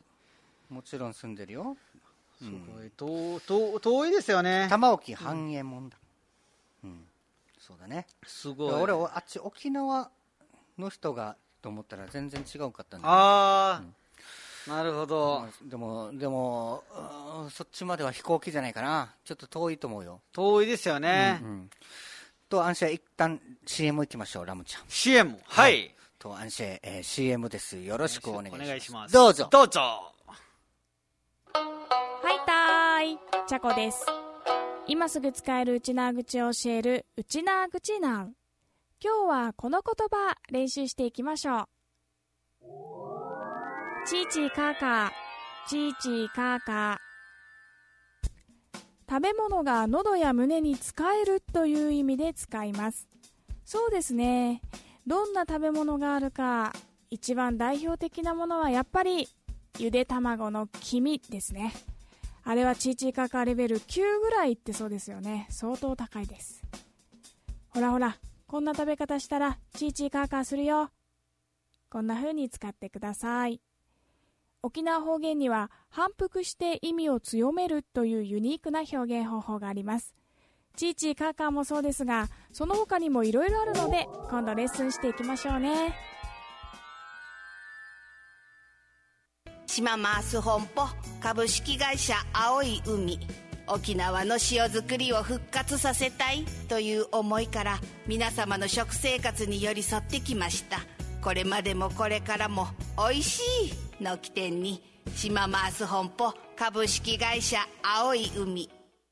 もちろん住んでるよ。 すごい、遠, 遠, 遠いですよね。 玉置半右衛門だ、うん、うん、そうだね。 すごい。 俺あっち沖縄の人がと思ったら全然違うかったんだ、ね、 ああ、うん、なるほど。 でもでもそっちまでは飛行機じゃないかな。ちょっと遠いと思うよ。 遠いですよね、 うんうん、とアンシェ一旦 シーエム 行きましょう。ラムちゃんシーエム はい、はい、 とアンシェ、えー、シーエム です。よろしくお願いします。 お願いします。 どうぞどうぞ。 はいたーい、チャコです。今すぐ使えるウチナー口を教えるウチナー口ナウ。今日はこの言葉練習していきましょう。チーチーカーカー、チーチーカーカー。食べ物が喉や胸に使えるという意味で使います。そうですね。どんな食べ物があるか、一番代表的なものはやっぱりゆで卵の黄身ですね。あれはチーチーカーカーレベルきゅうぐらいいってそうですよね。相当高いです。 ほらほら、こんな食べ方したらチーチーカーカーするよ。こんな風に使ってください。沖縄方言には反復して意味を強めるというユニークな表現方法があります。チーチーカーカーもそうですが、その他にもいろいろあるので、今度レッスンしていきましょうね。 島マース本舗株式会社青い海、沖縄の塩作りを復活させたいという思いから皆様の食生活に寄り添ってきました。これまでもこれからもおいしいの起点に島マース本舗株式会社青い海。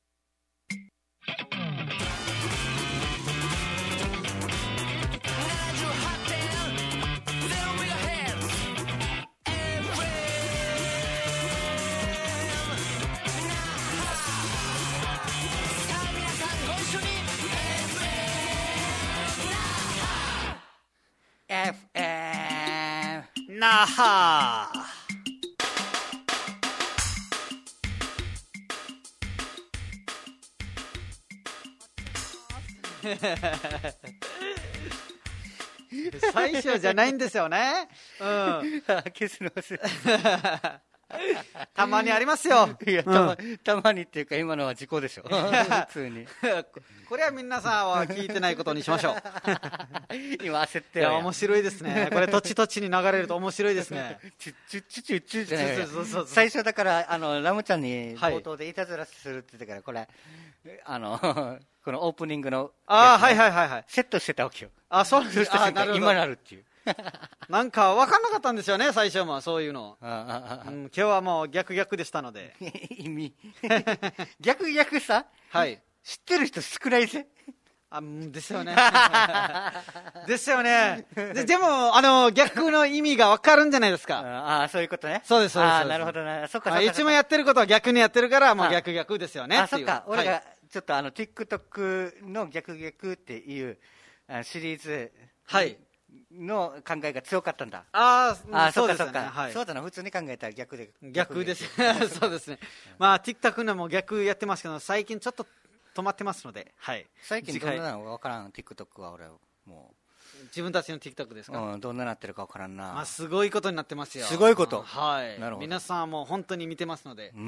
エフエム那覇最初じゃないんですよね。うん。 消すの忘れたまにありますよ。 いや、たま、うん、たまにっていうか今のは時効でしょ。普通に。 これは皆さんは聞いてないことにしましょう。 今焦ってる。いや、面白いですね。これ土地土地に流れると面白いですね。 チュッチュッチュッチュッチュッじゃない。最初だからあのラムちゃんに冒頭でいたずらするって言ってから、これあのこのオープニングの、ね、 あ、はいはいはいはい。 セットしてたわけよ。 あ、そうですか。 今なるっていう。 なんか分かんなかったんですよね、最初もそういうの。うん、今日はもう逆逆でしたので。 意味逆逆さ、 はい、 知ってる人少ないぜ。 あ、ですよね。ですよね。で、でもあの逆の意味が分かるんじゃないですか。 ああ、そういうことね。 そうですそうです。 あ、なるほどな。そっかそっか。 いつもやってることは逆にやってるからもう逆逆ですよね。 あ、そっか。俺がちょっとあの TikTok の逆逆っていうシリーズ、 はいの考えが強かったんだ。 ああ、そうかそうか、はい、そうだな。普通に考えたら逆で逆です。そうですね。まあ TikTok のも逆やってますけど、最近ちょっと止まってますので、はい。 最近どんなのか分からん。 TikTok は俺もう自分たちの TikTok ですか。 うん、どんななってるか分からんな。 まあ、すごいことになってますよ。 すごいこと。 はい。なるほど。皆さんも本当に見てますので。 うん、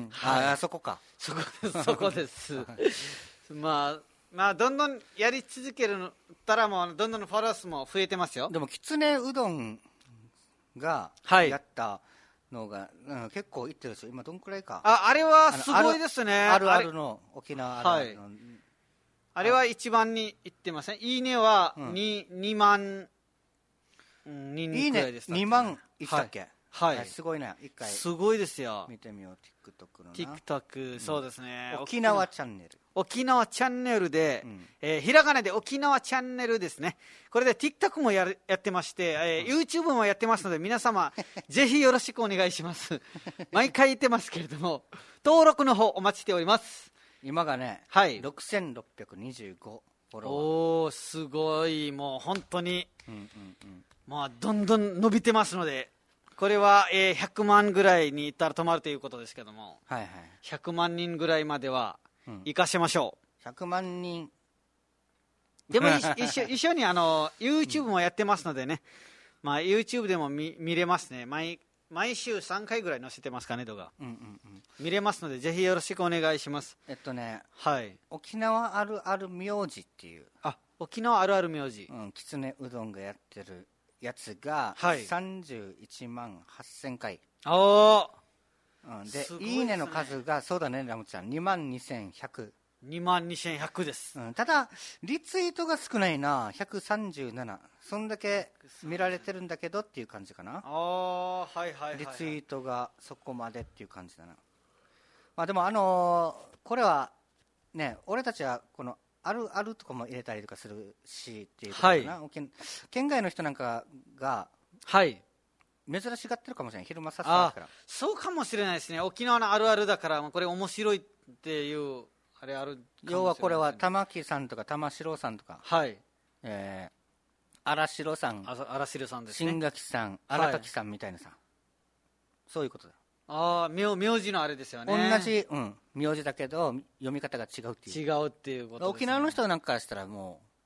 はい、あ、そこか。 そこですそこです。まあ。まあ、どんどんやり続けるたらもうどんどんフォロワー数も増えてますよ。 でもきつねうどんがやったのが、はい、うん、結構いってるんですよ。今どんくらいか。 あ、あれはすごいですね。 あるあるの沖縄あるあるの、はい、 あれは一番にいってません。いいねは 2,、うん、にまん人くらいでした。 いいねにまんいったっけ。 はい、 はい、すごいね。一回すごいですよ。 見てみよう。 TikTok のな TikTok、うん、そうですね。 沖縄チャンネル沖縄チャンネルで、うん、えー、ひらがなで沖縄チャンネルですね。これで TikTok もやるやってまして、えーうん、YouTube もやってますので、皆様ぜひよろしくお願いします。毎回言ってますけれども、登録の方お待ちしております。 今がね、 はい、 ろくせんろっぴゃくにじゅうごフォロワー。 おー、すごい。もう本当に、うんうんうん、まあ、どんどん伸びてますので、これは、えー、ひゃくまんぐらいにいったら止まるということですけども、 はいはい、 ひゃくまんにんぐらいまでは生かしましょう。 ひゃくまんにんでも一緒一緒にあの YouTube もやってますのでね、まあ、YouTube でも 見, 見れますね。 毎, 毎週さんかいぐらい載せてますかね、動画、うんうんうん、見れますのでぜひよろしくお願いします。 えっとね、 はい、 沖縄あるある名字っていう、 あ、沖縄あるある名字、 うん、きつねうどんがやってるやつがさんじゅういちまんはっせんかい。 おー、うん、で、すごいですね。いいねの数がそうだね、ラムちゃんにまんにせんひゃく。 にまんにせんひゃくです、 うん、ただリツイートが少ないな、ひゃくさんじゅうなな。そんだけ見られてるんだけどっていう感じかな。 あ、はいはいはいはい、 リツイートがそこまでっていう感じだな。まあでもあのー、これはね、俺たちはこのあるあるとかも入れたりとかするしっていうことかな、はい、県外の人なんかが、 はい、 珍しがってるかもしれない。昼間さすがから。 そうかもしれないですね。沖縄のあるあるだからこれ面白いっていうあれあるかもしれないですね。 要はこれは玉木さんとか玉城さんとか、 はい、 えー、荒城さん、 荒城さんですね、 新垣さん、荒垣さんみたいなさ、はい、そういうことだ。 ああ、名, 名字のあれですよね。 同じ、うん、名字だけど読み方が違うっていう。 違うっていうことですね。 沖縄の人なんかしたらも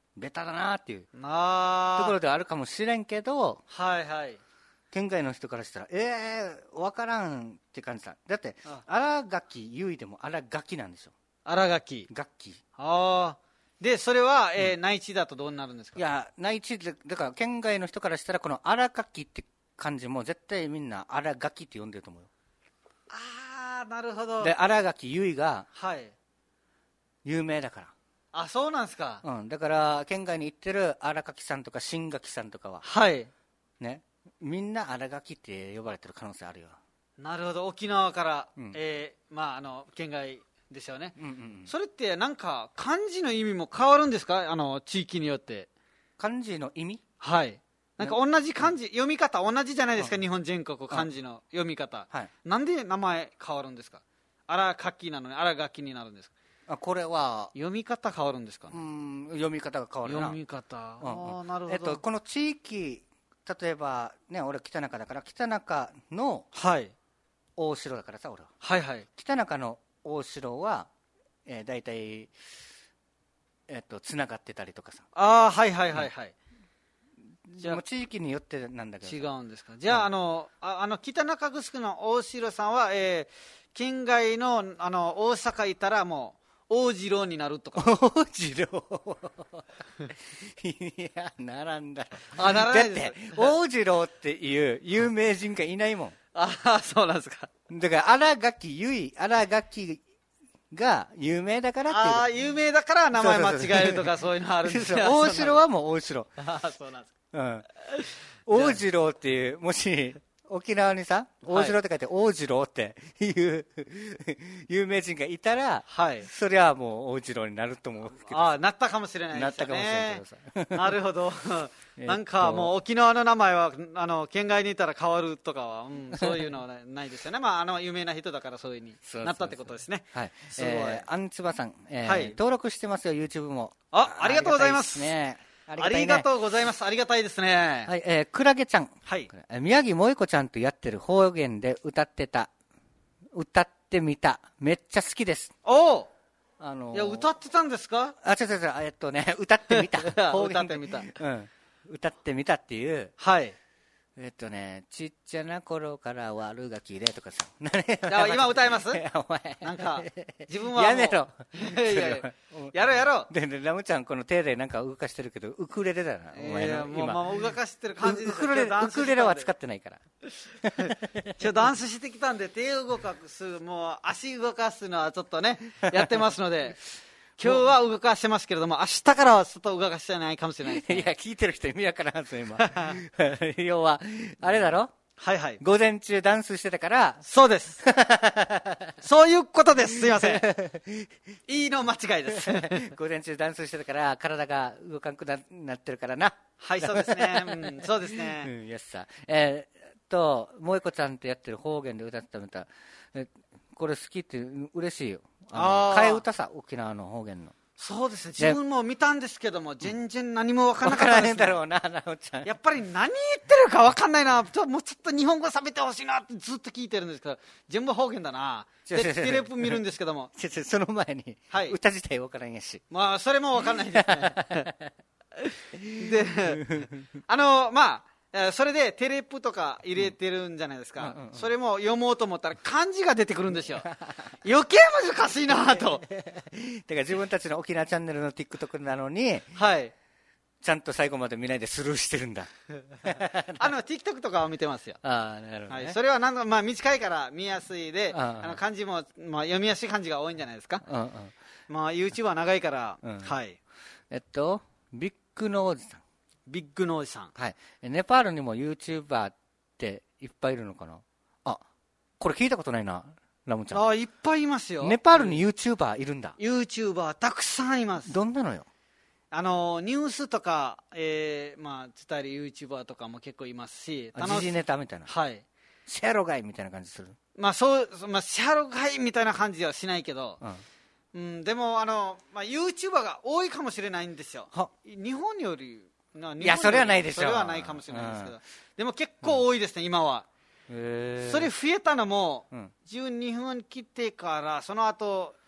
ベタだなっていうあところではあるかもしれんけど、 はいはい。 県外の人からしたらえー、分からんって感じだ。だって新垣結衣でも新垣なんでしょ。 新垣楽器。 ああ。でそれは、えーうん、内地だとどうなるんですか。 いや内地でだから県外の人からしたらこの新垣って漢字も絶対みんな新垣って呼んでると思うよ。 ああなるほど。 で新垣結衣がはい有名だから、 あそうなんですか、 うん、だから県外に行ってる新垣さんとか新垣さんとかははいね、みんな新垣って呼ばれてる可能性あるよ。 なるほど。沖縄から、 うんえー、まああの県外ですよね、 うんうんうん、 それってなんか漢字の意味も変わるんですか、あの地域によって。 漢字の意味、 はいなんか同じ漢字、うん、読み方同じじゃないですか、 うん、 日本全国漢字の読み方、 はい、 なんで名前変わるんですか。新垣なのに新垣になるんですか。 あこれは読み方変わるんですかね。 うん読み方が変わるな。 読み方、うんうん、あなるほど、 えっと、この地域例えばね俺北中だから北中の大城だからさ俺は、 はいはい、 北中の大城は、えー、大体えっとつながってたりとかさああはいはいはいはい、 うん、じゃあ地域によってなんだけど違うんですか。じゃあ、うん、あのああの北中城の大城さんは、えー、県外のあの大阪いたらもう大次郎になるとか。 大次郎いやならんだろ。 あならないです。 だって大次郎っていう有名人がいないもん。 ああそうなんですか。 だから新垣結衣新垣が有名だからっていう。 ああ有名だから名前間違えるとかそういうのあるんですよ。 大城はもう大城。 ああそうなんですか、 うん、大次郎っていうもし沖縄にさ大城って書いて大次郎っていう有名人がいたら、はい、そりゃもう大次郎になると思うけど。 ああなったかもしれないですよね。 なったかもしれないけどさなるほどなんかもう沖縄の名前はあの県外にいたら変わるとかは、うん、そういうのはないですよねまああの有名な人だからそういう風になったってことですね。 はい、すごい、えー、アンツバさん、えーはい、 登録してますよ YouTube も。 あありがとうございますね。 ありがたいね、ありがとうございます。ありがたいですね。 はい、えー、クラゲちゃん。 はい。 宮城萌子ちゃんとやってる方言で歌ってた、歌ってみた、めっちゃ好きです。 おお。 あのー、 いや、歌ってたんですか。 あ、違う違う違う、えっとね、歌ってみた。 方言で歌ってみた。 うん。歌ってみたっていう。 はい。 えっとね、ちっちゃな頃から悪ガキでとかさ。 今歌いますお前。 なんか、自分は。 やめろ。 いやいややろうやろう。 で、ラムちゃんこの手でなんか動かしてるけど、ウクレレだな、お前の今。 もう動かしてる感じでウクレレ、ウクレレは使ってないから。 今日ダンスしてきたんで、手を動かす、もう足動かすのはちょっとね、やってますので。今日は動かしてますけれども、明日からはちょっと動かしてないかもしれないです、ね。 いや、聞いてる人意味わからんすよ、今。要は、あれだろはいはい。 午前中ダンスしてたから。 そうです。そういうことです。すいません。いいの間違いです。 午前中ダンスしてたから、体が動かんくなってるからな。 はい、そうですね。うん、そうですね。 うん、よしさ。えー、っと、萌子ちゃんとやってる方言で歌ってたみたい。え、これ好きって嬉しいよ。あの替え歌さ、沖縄の方言の。 そうですね。自分も見たんですけども、全然何も分からなかったです、ね。 分からないんだろうな、なおちゃん。 やっぱり何言ってるか分かんないな。ちょもうちょっと日本語喋ってほしいなってずっと聞いてるんですけど、全部方言だな。で、テレビ見るんですけども。 その前に、はい、歌自体分からんやし。 まあ、それも分かんないですね。で、あの、まあ、それでテレプとか入れてるんじゃないですか、うんうんうんうん、それも読もうと思ったら漢字が出てくるんですよ余計難しいなとだから自分たちの沖縄チャンネルの TikTok なのに、 はい、 ちゃんと最後まで見ないでスルーしてるんだあの TikTok とかは見てますよ。 あなるほど、ね、 はい、それはなんか、まあ、短いから見やすいで、あの漢字も、まあ、読みやすい漢字が多いんじゃないですか、うんうん、まあ、YouTube は長いから、うん、はい、 えっとビッグのおじさんビッグのおじさん、 はい、ネパールにも YouTuber っていっぱいいるのかな。あ、これ聞いたことないな、ラムちゃん。 あ、いっぱいいますよ。 ネパールに YouTuber いるんだ。 YouTuber たくさんいます。 どんなのよ。 あのニュースとか、えー、まあ伝える YouTuber とかも結構いますし、 時事ネタみたいな、 はい、 シャロガイみたいな感じする。 まあそう、まあ、シャロガイみたいな感じはしないけど、うんうん、でもあの、まあ、YouTuber が多いかもしれないんですよ。日本よりいや、それはないでしょ。 それはないかもしれないですけど、うん、でも結構多いですね、うん、今は。へそれ増えたのも、うん、じゅうにふん来てからその後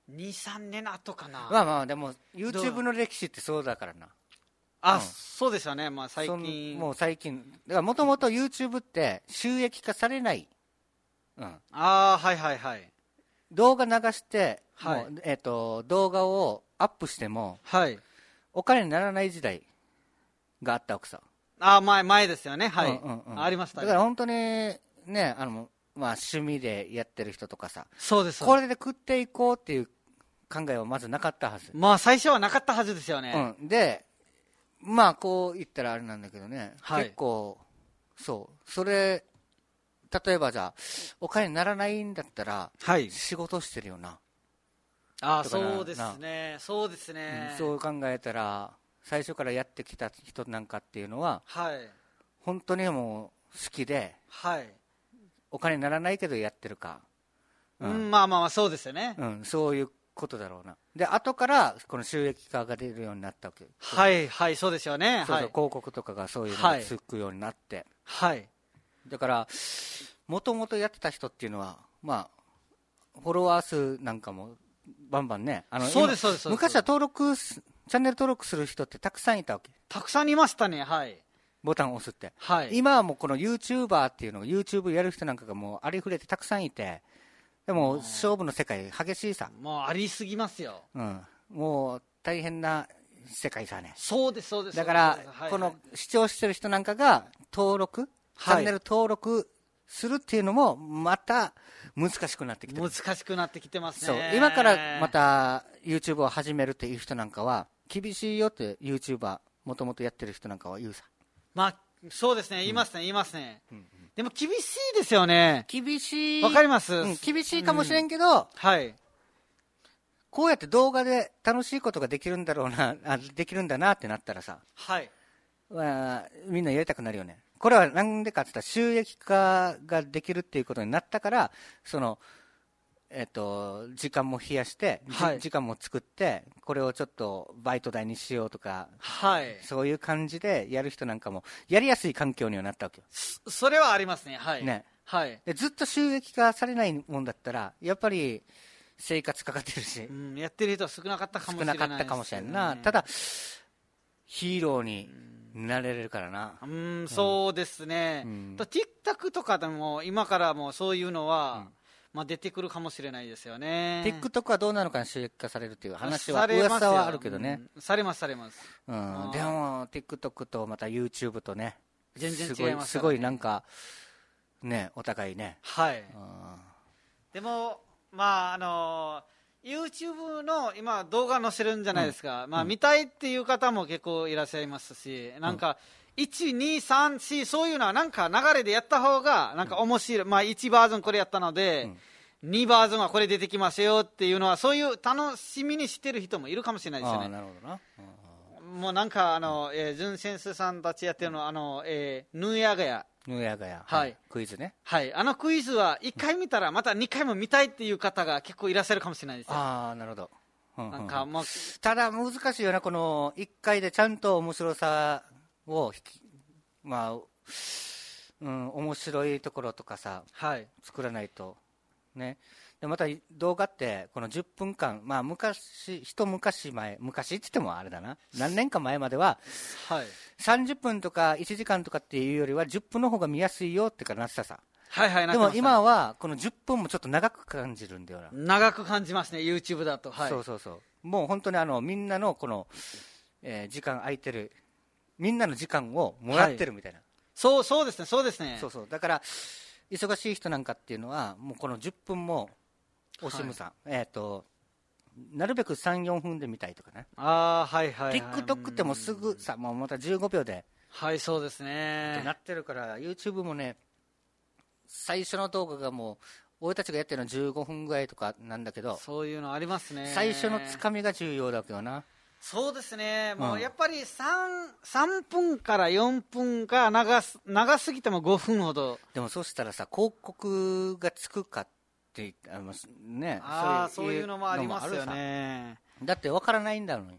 に、さんねん後かな。 まあまあでも YouTube の歴史ってそうだからな。 あ、 うん、 そうですよね。まあ最近もう最近だからもともと YouTube って収益化されない、うん、 ああはいはいはい、 動画流して、 はい、 もうえーと動画をアップしても、 はい、 お金にならない時代があったわけさ。 ああ前前ですよね。はい、うんうんうん、ありましたね。 だから本当にね、あのまあ趣味でやってる人とかさ、 そうです、 これで食っていこうっていう考えはまずなかったはず。 まあ最初はなかったはずですよね。 うん、でまあこう言ったらあれなんだけどね、はい、結構そうそれ例えばじゃあお金にならないんだったら、はい、仕事してるよな。 ああそうですね、そうですね、 うん、そう考えたら最初からやってきた人なんかっていうのは、はい、本当にもう好きで、はい、お金にならないけどやってるか、 うんうん、まあまあまあそうですよね、 うん、そういうことだろうな。で後からこの収益化が出るようになったわけ。 はいはいそうですよね。 そうそう、はい、広告とかがそういうのがつくようになって、はい、だからもともとやってた人っていうのはまあフォロワー数なんかもバンバンね、あのそうですそうです、 昔は登録チャンネル登録する人ってたくさんいたわけ。 たくさんいましたね。はい、 ボタンを押すって、はい、今はもうこの YouTuber っていうのが YouTube やる人なんかがもうありふれてたくさんいて、でも勝負の世界激しいさ。 もうありすぎますよ、 うん、もう大変な世界さね。 そうですそうです。 だから、はいはい、この視聴してる人なんかが登録、はい、チャンネル登録するっていうのもまた難しくなってきてる。 難しくなってきてますね。 そう今からまた YouTube を始めるっていう人なんかは厳しいよって YouTuber もともとやってる人なんかは言うさ。 まあそうですね、言いますね、うん、言いますね、うんうん、でも厳しいですよね。 厳しい、 わかります、 うん、厳しいかもしれんけど、うん、はいこうやって動画で楽しいことができるんだろうな、あできるんだなってなったらさ、はい、まあ、みんなやりたくなるよね。これはなんでかって言ったら収益化ができるっていうことになったから、その、えっと、時間も増やして、はい、時間も作って、これをちょっとバイト代にしようとか、はい、そういう感じでやる人なんかもやりやすい環境にはなったわけよ。 そ、それはありますね。はい。ね。はい。 でずっと収益化されないもんだったら、やっぱり生活かかってるし、 うん、やってる人は少なかったかもしれない、ね、 少なかったかもしれんな。ただヒーローになれるからな。 うん、うん、そうですね。うん、と TikTok とかでも今からもそういうのは、うんまあ、出てくるかもしれないですよね。 TikTok はどうなのか収益化されるっていう話は噂はあるけどね、 うん、されますされます、 うん、でも TikTok とまた YouTube とね全然違いますからね、 すごいなんかねお互いね、 はい、でもまああの YouTube の今動画載せるんじゃないですか、うん、まあ、見たいっていう方も結構いらっしゃいますし、なんか、うんいち、に、さん、よんそういうのはなんか流れでやった方がなんか面白い、うん、まあいちバージョンこれやったので、うん、にバージョンはこれ出てきますよっていうのはそういう楽しみにしてる人もいるかもしれないですよね。 あなるほどな。 もうなんかあの、うんえー、ジュンセンスさんたちやってるのはあの、えー、ヌーヤガヤヌーヤガヤ、 はい、 クイズね、 はい、あのクイズはいっかい見たらまたにかいも見たいっていう方が結構いらっしゃるかもしれないですよ。 ああなるほど。 なんかもうただ難しいよなこのいっかいでちゃんと面白さを引きまあうん、面白いところとかさ、はい、作らないと、ね、でまた動画ってこのじゅっぷんかん、まあ、昔一昔前昔って言ってもあれだな何年か前までは、はい、さんじゅっぷんとかいちじかんとかっていうよりはじゅっぷんの方が見やすいよってからなってたさ、 はいはい、 でも今はこのじゅっぷんもちょっと長く感じるんだよな。 長く感じますね YouTube だと、はい、 そうそうそうもう本当にあのみんなのこの、えー、時間空いてるみんなの時間をもらってるみたいな、はい、 そうそうですねそうですねそうそうだから忙しい人なんかっていうのはもうこのじゅっぷんも惜しむさ、はい、えっ、ー、となるべくさん、よんぷんで見たいとかね。 ああはいはい、はい、 TikTok ってもすぐさもうまたじゅうごびょうではいそうですねってなってるから YouTube もね最初の動画がもう俺たちがやってるのはじゅうごふんぐらいとかなんだけどそういうのありますね。 最初のつかみが重要だけどな。 そうですね、もうやっぱり 3, さんぷんからよんぷんか 長, す長すぎてもごふんほど。 でもそうしたらさ広告がつくかってありますね。 あそういうのもありますよね。 だって分からないんだろうに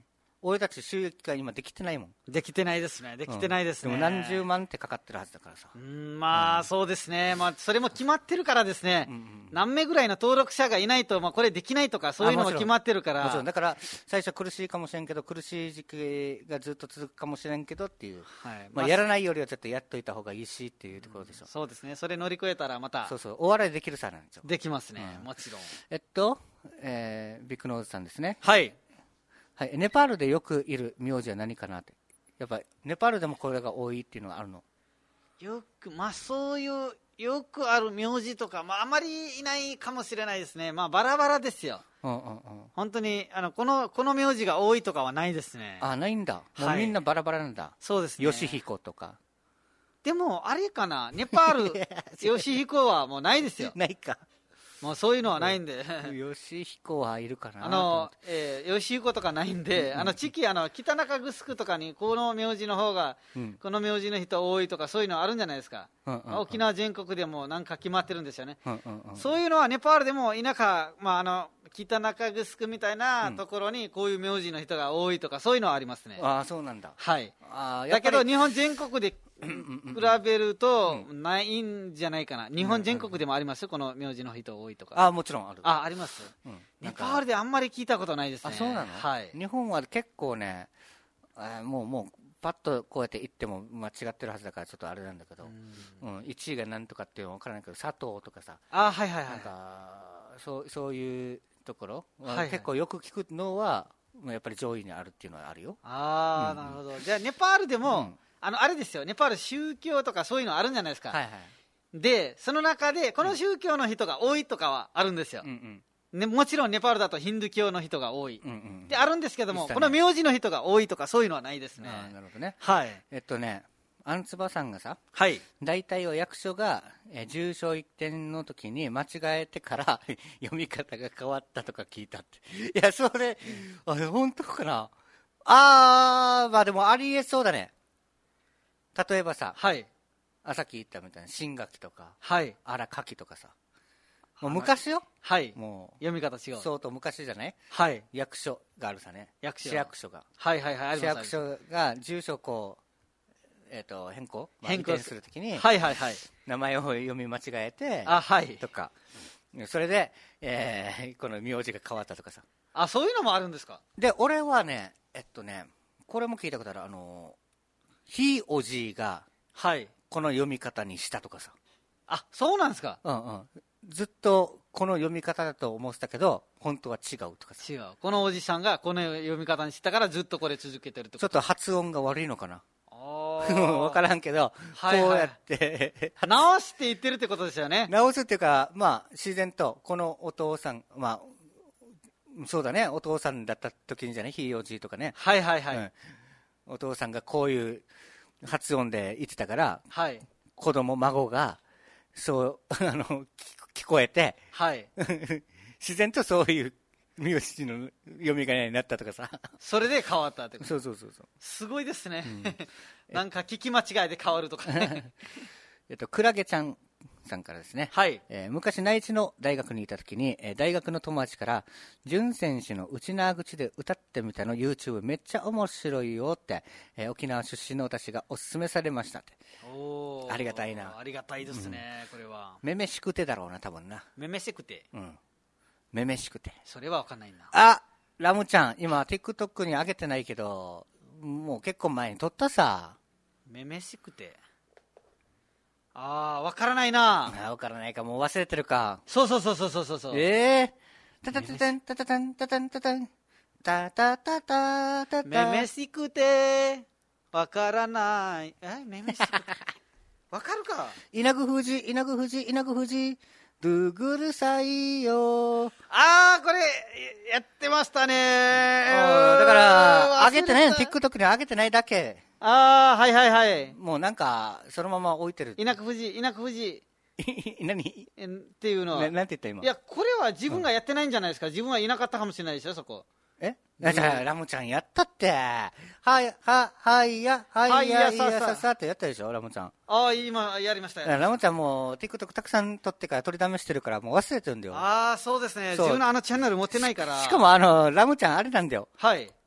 俺たち収益が今できてないもん。 できてないですね。できてないですね。 うん、でも何十万ってかかってるはずだからさ。 うん、まあ、うん、そうですね。まあ、それも決まってるからですね。うんうん、何名ぐらいの登録者がいないと、まあ、これできないとか、そういうのも決まってるから。 もちろん。だから、最初苦しいかもしれんけど、苦しい時期がずっと続くかもしれんけどっていう。はい。まあ、やらないよりはちょっとやっといた方がいいしっていうところでしょ。うん、 そうですね。それ乗り越えたらまた。 そうそう。お笑いできるさなんですよ。 できますね。うん、もちろん。 えっと、えー、ビッグノーズさんですね。 はい。 はい、ネパールでよくいる名字は何かなって。やっぱりネパールでもこれが多いっていうのがあるの。 よく、まあそういうよくある名字とか、まああまりいないかもしれないですね。まあバラバラですよ。うんうんうん、本当にあのこのこの名字が多いとかはないですね。 あ、ないんだ。もうみんなバラバラなんだ。はい、 そうですね。 ヨシヒコとか。 でもあれかな、ネパールヨシヒコはもうないですよ。 ないか。 もうそういうのはないんで。 吉彦はいるかな。 あの、えー、吉彦とかないんで、あの地域、あの北中城とかにこの名字の方が、うん、この名字の人多いとかそういうのあるんじゃないですか。うんうんうん、沖縄全国でもなんか決まってるんですよね。うんうんうん、そういうのはネパールでも田舎、まああの北中城みたいなところにこういう名字の人が多いとかそういうのはありますね。 ああ、そうなんだ。 はい。あ、だけど日本全国で比べるとないんじゃないかな。日本全国でもありますよ、この名字の人多いとか。 あ、もちろんある。 あ、あります。うん、ネパールであんまり聞いたことないですね。 あ、そうなの。 はい。 日本は結構ね、あ、もうもうパッとこうやって言っても間違ってるはずだからちょっとあれなんだけど、うん、うん、いちいが何とかっていうのは分からないけど、佐藤とかさ。 あ、はいはいはい。 なんかそうそういうところ、はいはい、結構よく聞くのはやっぱり上位にあるっていうのはあるよ。 ああ、うん、なるほど。じゃあネパールでも、うん、あのあれですよ、ネパール宗教とかそういうのあるんじゃないですか。はいはい。でその中でこの宗教の人が多いとかはあるんですよ。うんうん、ね、もちろんネパールだとヒンドゥー教の人が多い、うんうん、であるんですけども、ね、この名字の人が多いとかそういうのはないですね。 あ、なるほどね。 はい。 えっとね、アンツバさんがさ、 はい、 大体は役所が、えー、住所一点の時に間違えてから読み方が変わったとか聞いたって。いや、それ、うん、あれ本当かな。あー、まあでもありえそうだね。例えばさ、 はい、 さっき言ったみたいな新垣とか、 はい、 荒垣とかさ、もう昔よ。 はい。 もう読み方違う。 相当昔じゃない。 はい。 役所があるさね。 役所。 市役所が。 はいはいはい。 市役所が住所こう。えー、と変更、まあ、 変更するときに、 はいはいはい、 名前を読み間違えて、 あ、はい、 とか、それで、えー、この名字が変わったとかさ。 あ、そういうのもあるんですか。 で、俺はね、えっとね、これも聞いたことある。あのひいおじいが、 はい、 この読み方にしたとかさ。 あ、そうなんですか。 うんうん。ずっとこの読み方だと思ってたけど、本当は違うとかさ。 違う。このおじさんがこの読み方にしたからずっとこれ続けてるとか。 ちょっと発音が悪いのかな。分からんけど、はいはい、こうやって直して言ってるってことですよね。 直すっていうか、まあ、自然とこのお父さん、まあ、そうだね、お父さんだった時にじゃね、ひいおじいとかね、 はいはいはい、うん、 お父さんがこういう発音で言ってたから、 はい、 子供孫がそうあの 聞, 聞こえて、 はい、 自然とそういう名字の読み仮名になったとかさ。 それで変わったってこと。 そうそうそうそう。 すごいですね。うん、なんか聞き間違いで変わるとかね。 えっと、クラゲちゃんさんからですね。 はい。 えー、昔内地の大学にいた時に、えー、大学の友達から、潤選手の内縄口で歌ってみたの YouTube めっちゃ面白いよって、えー、沖縄出身の私がおすすめされましたって。 おー。 ありがたいな。 ありがたいですね、うん、これは。 めめしくてだろうな、多分な。 めめしくて。 うん。めめしくて。 それは分かんないな。 あ、ラムちゃん、今 TikTok に上げてないけど、もう結構前に撮ったさ。 めめしくて。ああ、分からないな。 あ、分からないか、もう忘れてるか。 そうそうそうそうそうそう。 ええー。タタタタンタタタンタタンタタンタタタタタタ。 めめしくて分からない。え、めめしくて。分かるか。 稲具富士、稲具富士、稲具富士。ドゥグルサイよ。 あー、これやってましたね。 だから上げてないの、 TikTok に上げてないだけ。 あー、はいはいはい。 もうなんかそのまま置いてる。 稲久富士、稲久富士何っていうのは、 なんて言った今。 いや、これは自分がやってないんじゃないですか。自分はいなかったかもしれないですよ、そこ。 え、じゃあラムちゃんやったって。はい、は、はいや、はいや、いや、ささってやったでしょ、ラムちゃん。 ああ、今やりましたよ。 ラムちゃんも TikTok たくさん撮ってから取りだめしてるからもう忘れてるんだよ。 ああ、そうですね。自分のあのチャンネル持ってないから。 しかもあの、ラムちゃんあれなんだよ。 はい。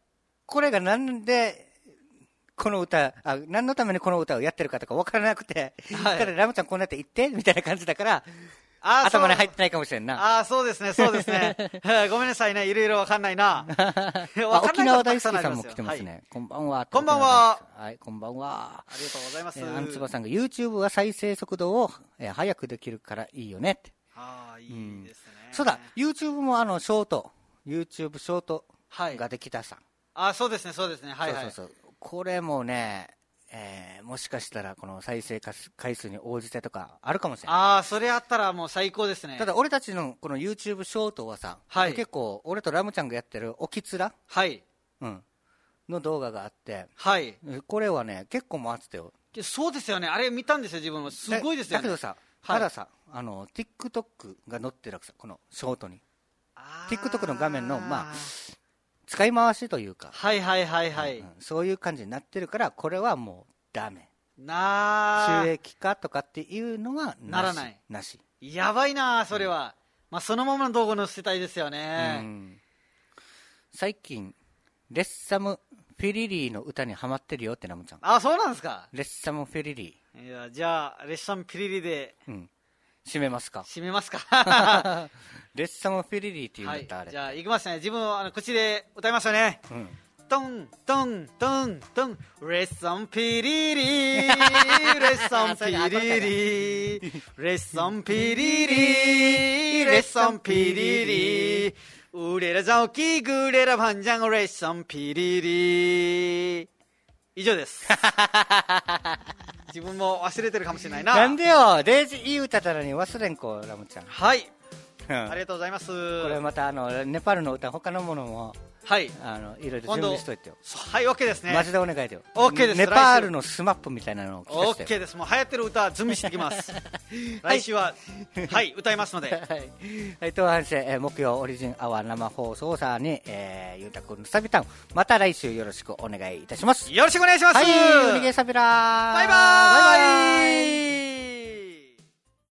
これがなんで、この歌、あ、何のためにこの歌をやってるかとか分からなくて、はい、ただラムちゃんこんなやって言ってみたいな感じだから、あ頭に入ってないかもしれんな。 ああ、そうですね、そうですね。ごめんなさいね、いろいろ分かんないな。 沖縄大好きさんも来てますね。はい、こんばんは。 こんばんは。 はい、こんばんは。 ありがとうございます。 えー、アンツバさんが YouTube は再生速度を、えー、早くできるからいいよねって。 ああ、いいですね、 うん。そうだ、YouTube もあの、ショート、YouTube ショートができたさん。はい、 ああ、そうですね、そうですね。はい、はい。そうそうそう。 これもね、えー、もしかしたらこの再生回数に応じてとかあるかもしれない。 ああ、それあったらもう最高ですね。 ただ俺たちのこの YouTube ショートはさ、はい、結構俺とラムちゃんがやってるおきつら、 はい、 うん、の動画があって、 はい、 これはね結構回ってたよ。 そうですよね、あれ見たんですよ自分も。すごいですよね。 だけどさ、たださ、はい、あの TikTok が載ってるわけさ、このショートに TikTok の画面のまあ使い回しというか、 はいはいはいはい、 うん、そういう感じになってるから、これはもうダメな。 収益化とかっていうのはならない。 なし。 やばいなそれは、うん、まあそのままの動画載せたいですよね、うん、 最近レッサム・フィリリーの歌にハマってるよってラムちゃん。 あ、そうなんですか。 レッサム・フィリリー。いや、じゃあレッサム・フィリリーで、うん、 締めますか。 締めますか。 レッサム・フィリリーっていう歌、はい、あれ。 じゃあ行きますね。自分あの口で歌いますよね。うん、トントントントンレッサンピリリレッサンピリリレッサンピリリレッサンピリリウレラザオキグレラバンジャンレッサンピリリ。以上です。自分も忘れてるかもしれないな。 なんでよ、デイジいい歌だのに忘れんこラムちゃん。 はい、うん、ありがとうございます。 これまたあのネパールの歌、他のものも、 はい、 あのいろいろ準備しといてよ。 はい、 OK ですね。 マジでお願いだよ。 OK です。 ネパールのスマップみたいなのを聞かせて OK です。もう流行ってる歌準備してきます。来週ははい、歌いますので。はい、 はい、当半生、えー、木曜オリジンアワー生放送さんに、えー、ゆうたくんのサビタウン、また来週よろしくお願いいたします。 よろしくお願いします。 はい、ウニゲーサビラー、 バイバーイ。バイバイ。